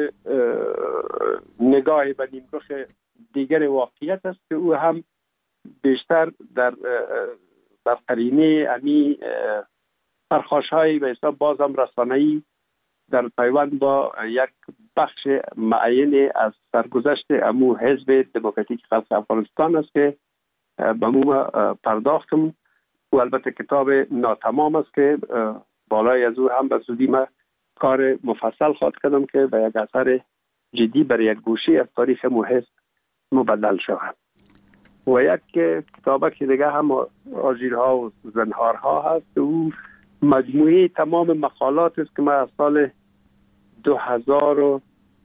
نگاه به نیمرخ دیگر واقعیت است که او هم بیشتر در در قرینه امی پرخاش‌های به حساب بازم رسانه‌ای در پیوند با یک بخش معین از سرگذشت امو حزب دموکراتیک خلق افغانستان است که به مو پرداختم و البته کتاب ناتمام است که بالای از او هم به زودی ما کار مفصل خواهد کردم که به یک اثر جدی برای یک گوشه از تاریخ امو حزب مبدل شود. و یک کتابه که دیگه هم آژیرها و زنهارها هست، او مجموعه تمام مقالات است که من از سال دو هزار و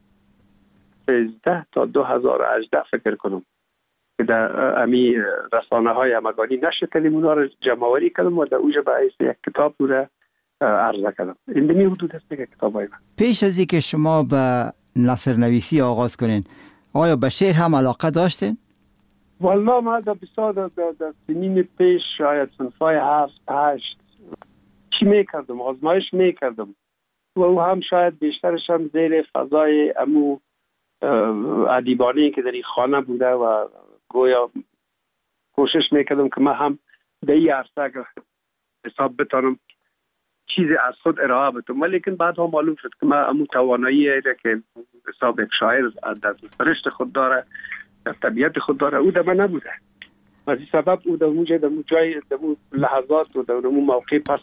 سیزده تا دو هزار و هجده فکر کنم که در امی رسانه های همگانی نشر کردیم، اونا رو جمع آوری کردم و در اوجه به حیث یک کتاب رو را عرضه کردم. این دمی حدود است که کتاب های من. پیش از اینکه شما به نثر نویسی آغاز کنین، آیا به شعر هم علاقه داشتین؟ والله ما در بسیار در, در سنین پیش شاید صنفای هفت هشت چی میکردم، آزمایش میکردم و او هم شاید بیشترش هم زیر فضای امو ادیبانه‌ای که در این خانه بوده و گویا کوشش میکردم که من هم در این عرصه اگر حساب بتانم چیزی از خود ارائه بتونم، ولیکن بعد هم معلوم شد که من امو توانایی ایده که حساب یک شاعر در سرشت خود داره، در طبیعت خود داره، او در من نبوده. از این سبب او در اونجا در اون جای در اون لحظات و در اون موقع پس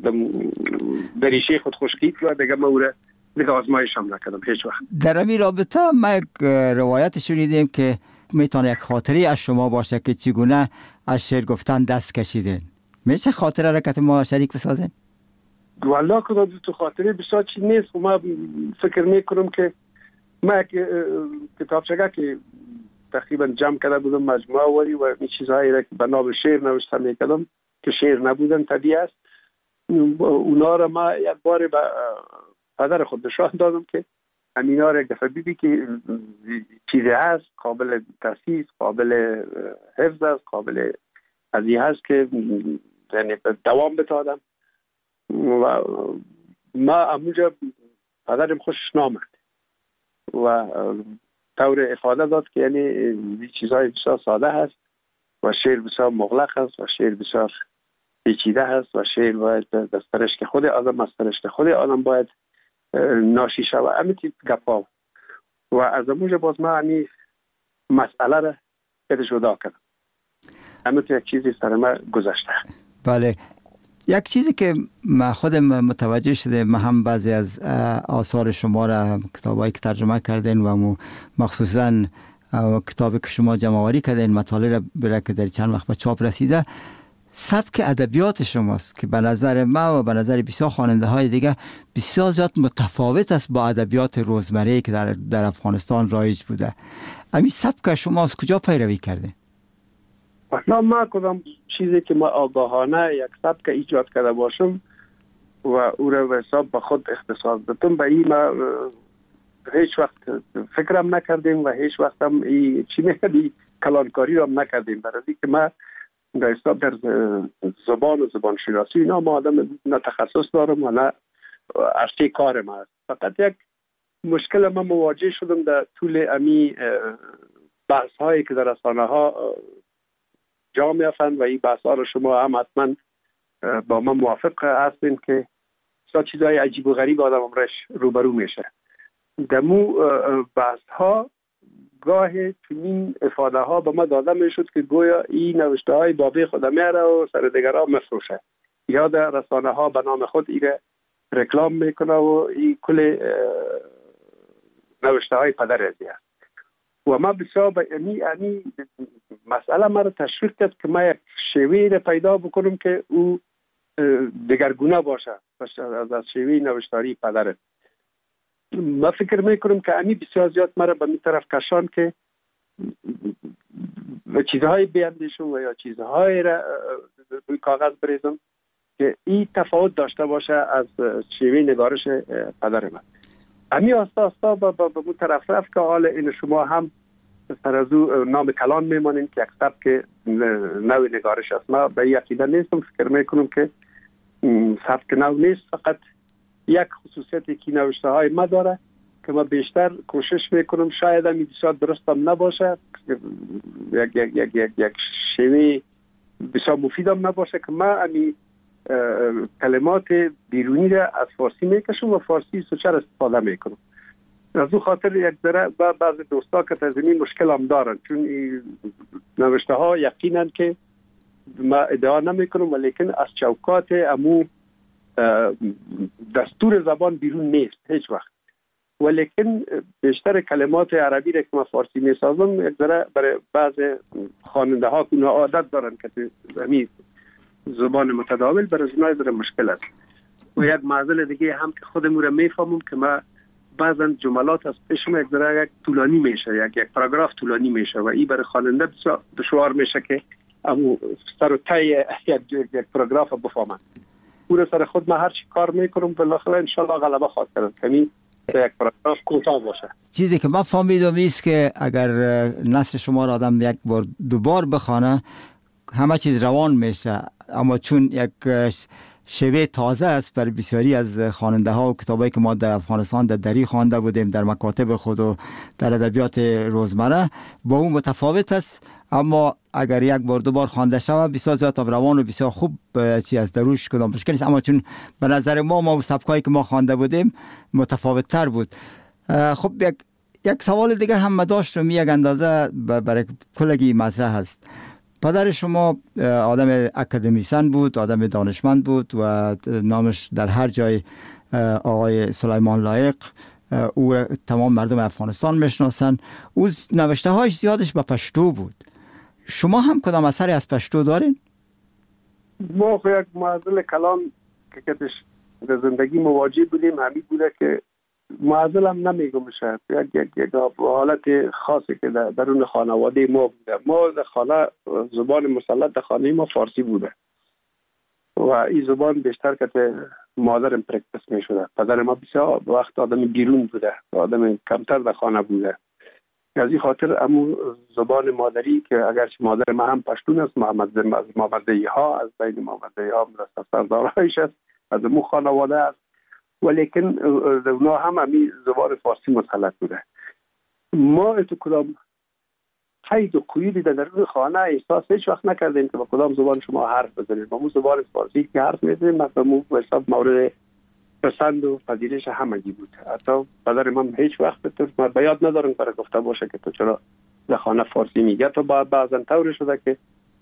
در ریشه خود خشکید و دیگه من او را دیگه آزمایش هم نکردم هیچ وقت. در این رابطه ما یک روایت شنیدیم که میتونه یک خاطره از شما باشه که چگونه از شعر گفتن دست کشیدین. میشه خاطره را که ما شریک بسازین؟ والله که تو خاطره بسیار چی نیست و ما فکر میکنم که ما یک کتابچه که تقریبا جمع کرده بودم مجموعه وری و این چیزهایی را که به نام شعر نوشته میکردم که شعر نبودن طبیعی است، اونا را ما یک بار به پدر خود نشان دادم که همینا را یک دفعه بیبی که چیزی هست قابل تاسیس، قابل حفظ است، قابل از این هست که یعنی دوام بتادم و ما اموجا پدرم خوشش نامد و طور افاده داد که یعنی این چیزهای بسیار ساده هست و شعر بسیار مغلق است و شعر بسیار پیچیده هست و شعر باید در سرشت خود آدم از سرشت خود آدم باید ناشی شود. همین تیپ گپا و از اموجه باز ما همین مسئله را پیدا جدا کردم. همین یک چیزی سر ما گذشته. بله، یک چیزی که من خودم متوجه شده، من هم بعضی از آثار شما را کتابایی که ترجمه کردین و مخصوصا کتابی که شما جمع آوری کردین مطالعه را برای که در چند وقت به چاپ رسیده، سبک ادبیات شماست که به نظر ما و به نظر بسیار خواننده های دیگه بسیار زیاد متفاوت است با ادبیات روزمره که در در افغانستان رایج بوده. همین سبک شما از کجا پیروی کرده؟ نه ما کدام چیزی که ما آگاهانه یک سبک ایجاد کرده باشم و او را به حساب به خود اختصاص دادم، به این ما هیچ وقت فکرم نکردیم و هیچ وقت هم ای چی نکردی کلانکاری را نکردیم، برای که ما در حساب در زبان و زبان شناسی اینا ما آدم نه تخصص دارم و نه عرصه کار ما است. فقط یک مشکل ما مواجه شدم در طول امی بحث هایی که در رسانه ها جا میافتند و این بحث ها رو شما هم حتما با ما موافق هستین که سا چیزهای عجیب و غریب آدم امرش روبرو میشه. دمو بحث ها گاه چنین افاده ها به ما داده میشد که گویا این نوشته های بابی خود میاره و سر دیگر ها مفروشه یا در رسانه ها به نام خود ایره رکلام میکنه و این کل نوشته های پدر ازی است. و ما بسیار با امی امی مسئله ما رو تشویق کرد که ما یک شیوه را پیدا بکنم که او دگرگونه باشه از از شیوه نوشتاری پدر. ما فکر میکنم که امی بسیار زیاد ما را به می طرف کشان که چیزهای بیندیشم و یا چیزهای را روی کاغذ بریزم که این تفاوت داشته باشه از شیوه نگارش پدر من. امی آستا آستا با با مو طرف رفت که حال این شما هم سر از او نام کلان میمانین که یک سبک نوع نگارش است. ما به این عقیده نیستم، فکر میکنم که سبک نو نیست، فقط یک خصوصیتی که نوشته های ما داره که ما بیشتر کوشش میکنم شاید هم بسیار درست هم نباشه، یک یک یک یک یک شیوه بسیار مفید هم نباشه که ما امی کلمات بیرونی را از فارسی میکشم و فارسی سوچر استفاده میکنم. از او خاطر یک ذره بعض دوستا که از این مشکل هم دارن، چون نوشته ها یقینا که ما ادعا نمیکنم ولیکن از چوکات امو دستور زبان بیرون نیست هیچ وقت، ولیکن بیشتر کلمات عربی را که ما فارسی میسازم یک ذره برای بعض خواننده ها که عادت دارن که همین زبان متداول برای اونها در مشکل است. و یک معضل دیگه هم که خودمون را میفهمم که ما بعضا جملات از پیشم یک ذره یک طولانی میشه، یک یک پاراگراف طولانی میشه و این برای خواننده بسیار دشوار میشه که امو سر و ته یک یک پاراگراف بفهمن. پور سر خود ما هر چی کار میکنم بالاخره ان شاء الله غلبه خواهد کرد که یک پاراگراف کوتاه باشه. چیزی که من فهمیدم است که اگر نثر شما را آدم یک بار دوبار بخونه همه چیز روان میشه، اما چون یک شیوه تازه است برای بسیاری از خواننده ها و کتابایی که ما در افغانستان در دری خوانده بودیم در مکاتب خود و در ادبیات روزمره با اون متفاوت است، اما اگر یک بار دو بار خوانده شود بسیار زیاد روان و بسیار خوب چی از دروش کدام مشکل نیست. اما چون به نظر ما ما سبکایی که ما خوانده بودیم متفاوت تر بود. خب یک یک سوال دیگه هم داشتم، یک اندازه برای کلگی مطرح هست. پدر شما آدم اکادمیسن بود، آدم دانشمند بود و نامش در هر جای آقای سلیمان لایق، او تمام مردم افغانستان میشناسن. او نوشته هایش زیادش به پشتو بود. شما هم کدام اثری از پشتو دارین؟ ما یک معضل کلام که کتش در زندگی مواجه بودیم همین بوده که معضل هم نمیگم شاید یک یک یک حالت خاصی که در درون خانواده ما بوده. ما در خانه زبان مسلط در خانه ما فارسی بوده و این زبان بیشتر که مادرم پرکتس می شده. پدر ما بسیار وقت آدم بیرون بوده، آدم کمتر در خانه بوده. از این خاطر امو زبان مادری که اگرچه مادر ما هم پشتون است، محمد از محمدی ها از بین محمدی ها مدرسه سردارایش است، از امو خانواده است، ولیکن اونا هم همی زبان فارسی مسلط بوده. ما اتو کدام قید و قیودی در درون خانه احساس هیچ وقت نکردیم که با کدام زبان شما حرف بزنید. ما زبان فارسی که حرف میزنیم مثلا به حساب مورد پسند و پذیرش همگی بود. حتی پدر من هیچ وقت تو ما بیاد ندارم برای گفته باشه که تو چرا در خانه فارسی میگه. تو بعضا طور شده که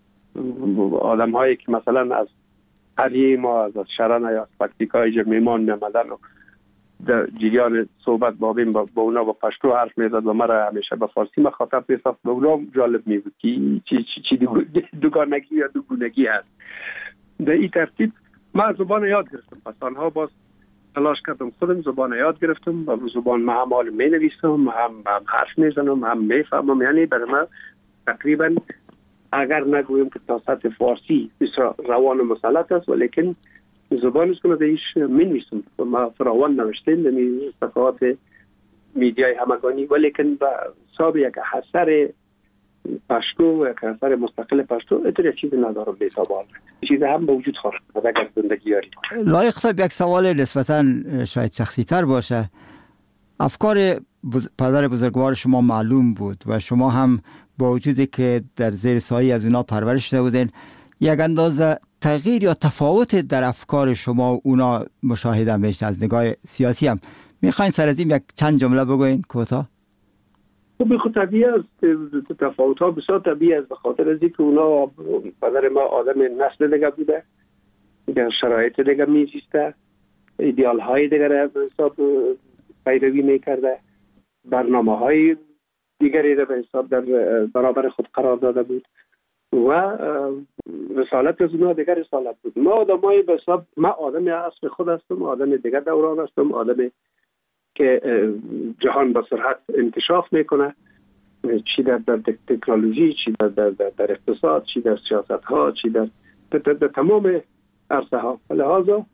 آدم هایی که مثلا از قریه ما از شرن یا از پکتیکای جا میمان میمدن و در جریان صحبت با بین با اونا با پشتو حرف میزد و مرا همیشه با فارسی مخاطب میساخت. به اونا جالب میبود که چی چی چی دوگانگی یا دوگونگی هست. در این ترتیب من زبان یاد گرفتم. پس آنها باز تلاش کردم خودم زبان یاد گرفتم و زبان ما هم حال می نویسم، هم, هم حرف میزنم، هم میفهمم. یعنی برای من تقریبا اگر نگویم که تا سطح فارسی بسیار روان و مسلط است، ولیکن زبان است که من دیش می نویسم. ما فراوان نوشتیم در صفحات میدیای همگانی، ولیکن با حساب یک اثر پشتو یک اثر مستقل پشتو اتر چیزی ندارم به حساب آن چیزی هم به وجود خواهد اگر زندگی یاری. لایق صاحب یک سوال نسبتا شاید شخصی تر باشه. افکار بز... پدر بزرگوار شما معلوم بود و شما هم با وجودی که در زیر سایه از اونا پرورش شده بودین یک اندازه تغییر یا تفاوت در افکار شما و اونا مشاهده میشه از نگاه سیاسی هم. میخواین سر از این یک چند جمله بگوین کوتاه؟ خب خود طبیعی است، تفاوت ها بسیار طبیعی است، به خاطر از اینکه اونا پدر ما آدم نسل دیگه بوده، در شرایط دیگه میزیسته، ایدئال های دیگر به حساب پیروی میکرده، برنامه های دیگری را به حساب در برابر خود قرار داده بود و رسالت از اونها دیگر رسالت بود. ما آدمای به حساب، ما آدم اصل خود هستم، آدم دیگر دوران هستم، آدم که جهان با سرعت انکشاف میکنه، چی در در تکنولوژی، چی در در, در, در اقتصاد، چی در سیاست ها، چی در, در, در, در تمام عرصه ها. لحاظا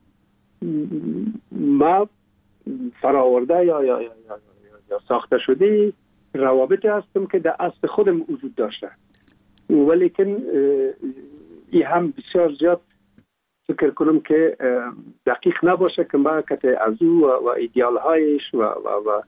ما فراورده یا, یا, یا, یا, یا ساخته شده روابطی هستم که در اصل خودم وجود داشته، ولیکن این هم بسیار زیاد فکر کنم که دقیق نباشه که ما که از او و, و ایدیال هایش و, و, و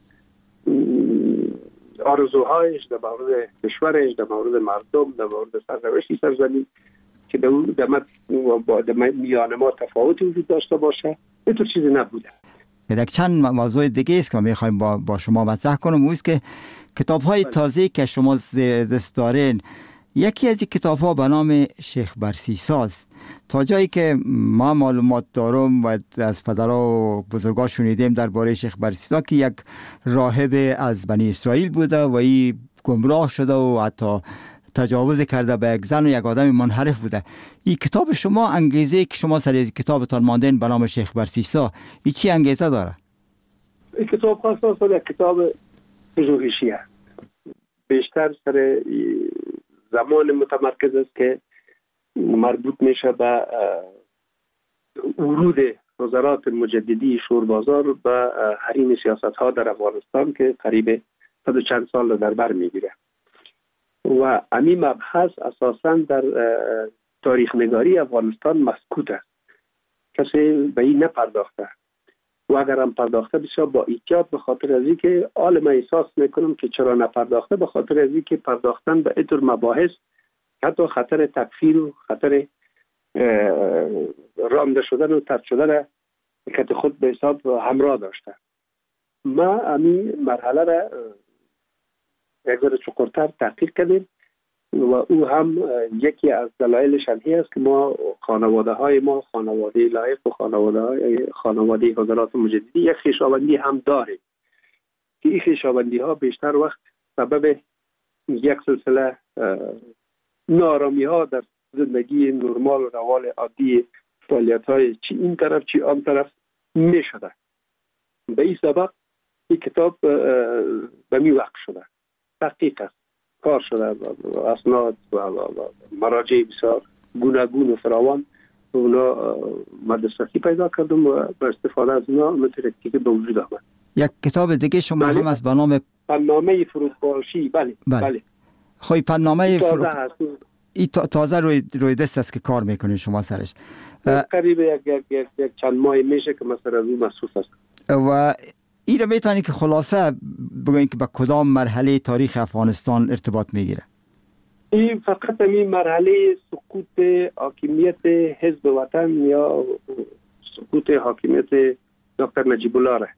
آرزوهایش در مورد کشورش، در مورد مردم، در مورد سرنوشتی سرزمین که در میان ما تفاوتی وجود داشته باشه، اینطور چیزی نبوده. یک چند موضوع دیگه است که میخوایم با, با شما مطرح کنم، اوست که کتاب های تازه که شما دست دارین، یکی از این کتاب ها به نام شیخ برسیساز. تا جایی که ما معلومات دارم و از پدرها و بزرگا شنیدیم درباره شیخ برسیسا که یک راهب از بنی اسرائیل بوده و این گمراه شده و حتی تجاوز کرده به یک زن و یک آدم منحرف بوده. این کتاب شما، انگیزه که شما سر از کتابتان ماندین به نام شیخ برسیسا، این چی انگیزه داره؟ این کتاب خاصا یک کتاب پژوهشی است، بیشتر سر زمان متمرکز است که مربوط میشه به ورود وزارات مجددی شوربازار به حریم سیاست ها در افغانستان که قریب صد و چند سال در بر میگیره و همین مبحث اساساً در تاریخ نگاری افغانستان مسکوت است، کسی به این نپرداخته و اگر هم پرداخته بسیار با احتیاط، به خاطر از اینکه عالم احساس میکنم که چرا نپرداخته، به خاطر از اینکه پرداختن به اینطور مباحث حتی خطر تکفیر و خطر رانده شدن و طرد شدن که خود به حساب همراه داشته. ما همین مرحله را یک ذره چقدرتر تحقیق کردیم و او هم یکی از دلایلش همی است که ما خانواده های ما خانواده لایق و خانواده های خانواده وزارات مجددی یک خویشاوندی هم داریم که این خویشاوندی ها بیشتر وقت سبب یک سلسله نارامی ها در زندگی نرمال و روال عادی فعالیت های چی این طرف چی آن طرف می شده. به این سبب این کتاب به می وقت شده، تحقیق است، کار شده، اسناد و مراجع بسیار گوناگون و فراوان و اونا مدرستی پیدا کردم و با استفاده از اونا مترکی که به وجود آمد. یک کتاب دیگه شما بله. هم از به نام پنامه فروپاشی. بله بله, بله. خواهی پنامه فروپاشی این تازه روی, روی دست است که کار میکنید شما سرش؟ قریب یک, یک, یک, یک چند ماه میشه که مثلا از اون محسوس است. و این رو میتونی که خلاصه بگوین که با کدام مرحله تاریخ افغانستان ارتباط میگیره؟ این فقط این مرحله سقوط حاکمیت حزب وطن یا سقوط حاکمیت دکتر نجیب الله را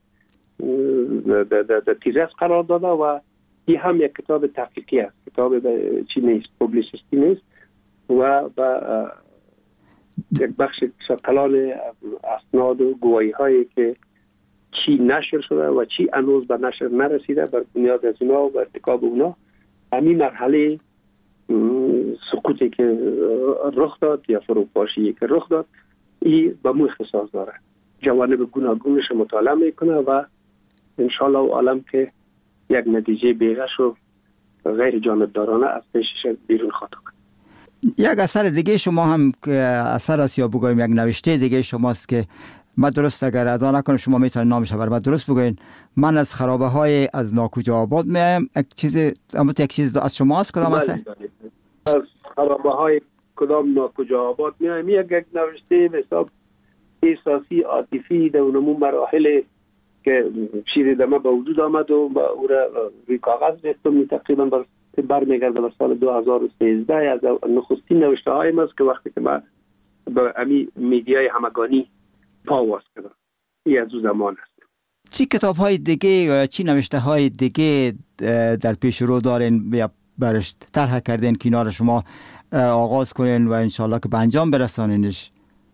در تیزس قرار داده و این هم یک کتاب تحقیقی است، کتاب چی نیست، پوبلیسیستی نیست و با یک بخش کلان اسناد و گواهی هایی که چی نشر شده و چی هنوز به نشر نرسیده، بر بنیاد از اونا و ارتکاب اونا همین مرحله سقوطی که رخ داد یا فروپاشی که رخ داد این به مو اختصاص داره، جوانب گوناگونش مطالعه میکنه و انشالله عالم که یک نتیجه بیغش و غیر جانبدارانه از پیشش بیرون خواهد کنه. یک اثر دیگه شما هم اثر است یا بگویم یک نوشته دیگه شماست که ما درست اگر ادا نکنم شما میتونید نامش بر ما درست بگوین. من از خرابه های از ناکجا آباد میایم. یک چیز اما یک چیز از شما است کدام اثر؟ از خرابه های کدام ناکجا آباد میایم یک یک نوشته به حساب احساسی عاطفی در اونمون مراحل که شیر دمه به وجود آمد و با او را روی کاغذ ریختم، تقریبا بر برمیگرده به سال دو هزار و سیزده از نخستین نوشته های ماست که وقتی که من به امی میدیای همگانی پاواز کردم. این از اون زمان است. چی کتاب های دیگه یا چی نوشته های دیگه در پیش رو دارین یا برش طرح کردین که اینا رو شما آغاز کنین و انشالله که به انجام برسانینش؟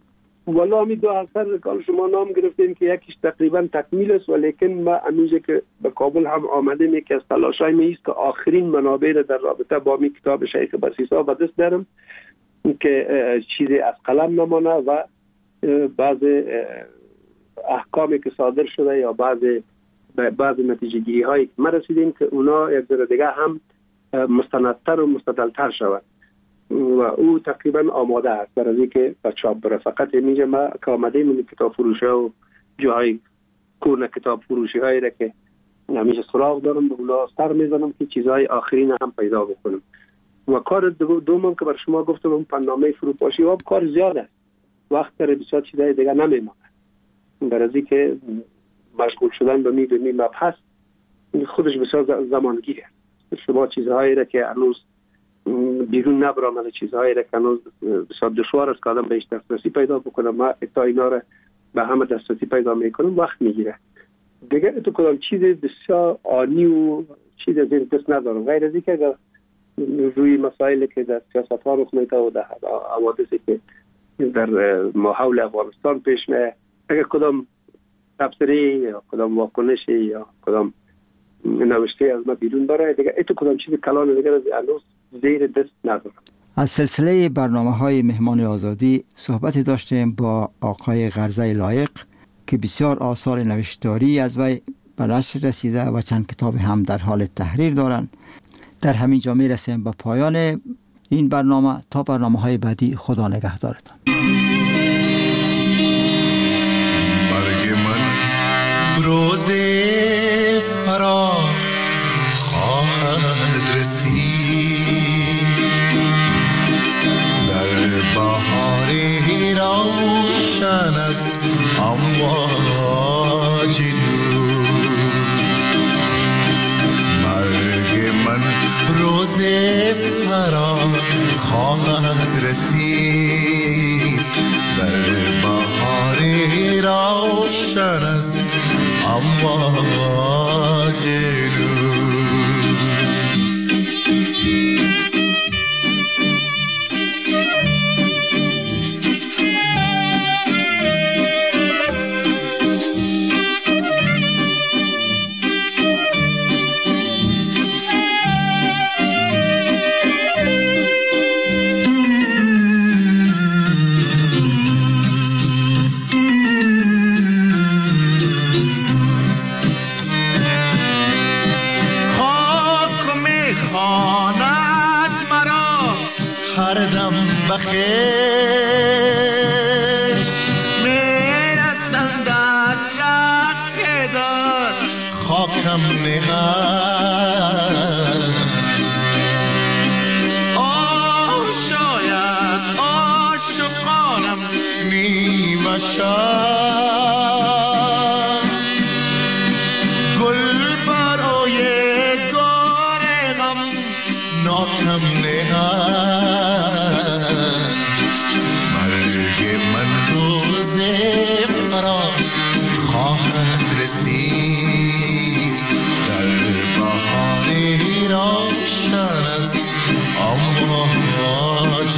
والا می دو اثر کال شما نام گرفتیم که یکیش تقریبا تکمیل است، ولیکن ما امروزه که به کابل هم آمدیم یکی از تلاشای می است که آخرین منابع را در رابطه با می کتاب شیخ بسیسا به دست دارم که چیزی از قلم نمانه و بعض احکامی که صادر شده یا بعض بعض نتیجه گیری هایی که ما رسیدیم که اونا یک ذره دیگه هم مستندتر و مستدلتر شود و او تقریبا آماده است برای اینکه به چاپ بره. فقط میگه ما که آمده من کتاب فروشی و جای کورن کتاب فروشی هایی را که همیشه سراغ دارم به اونا سر میزنم که چیزهای آخرین هم پیدا بکنم. و کار دومم که بر شما گفتم اون پنامه فروپاشی و کار زیاد است، وقت داره بسیار چیزهای دیگه نمیمونه برای اینکه مشغول شدن به می به می مبحث خودش بسیار زمانگیره. شما چیزهایی را که هنوز بیرون نبرامده، چیزهایی را که هنوز بسیار دشوار است که آدم بهش دسترسی پیدا بکنه، ما تا اینا را به همه دسترسی پیدا میکنم وقت میگیره دیگه. تو کدام چیز بسیار آنی و چیز از این دست ندارم غیر از اینکه اگر روی مسائلی که در سیاست ها رخ میده و در حوادثی که در ماحول افغانستان پیش میاد، اگر کدام تبصره یا کدام واکنشی یا کدام نوشته از ما بیرون بره دیگه ایتو کدام چیز کلان دیگه از هنوز زیر دست ندارم. از سلسله برنامه های مهمان آزادی صحبتی داشتیم با آقای غرزه لایق که بسیار آثار نوشتاری از وی به نشر رسیده و چند کتاب هم در حال تحریر دارند. در همین جا می رسیم با پایان این برنامه. تا برنامه های بعدی خدا نگهدارتان. مرگ من روز فرا خواهد رسید، در بهار روشن است امواج نور. مرگ من روز فرا خواهد رسید، در بهار روشن است امواج نور. بخشت میرسند از ره دار خاکم نهاد. آه شاید عاشقانم نیمه شد، گل برای گار غم ناکم نهاد. مرگ من روز فرا خواهد رسید، در بهار روشن است امواج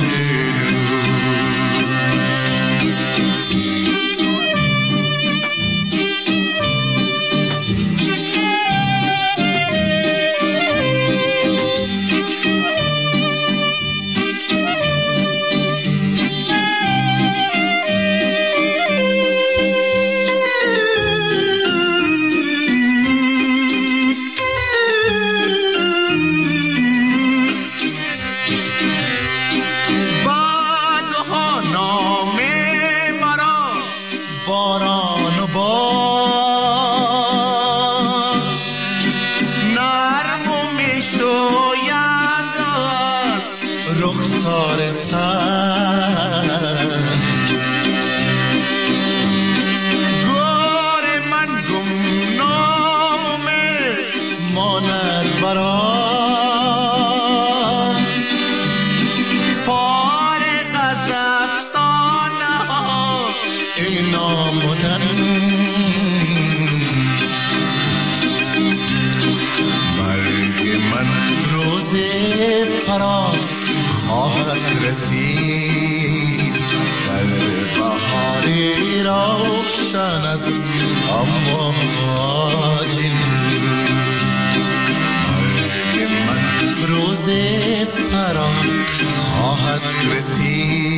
رسید، در بهار روشن از امواج مرگ من روز فرار خواهد رسید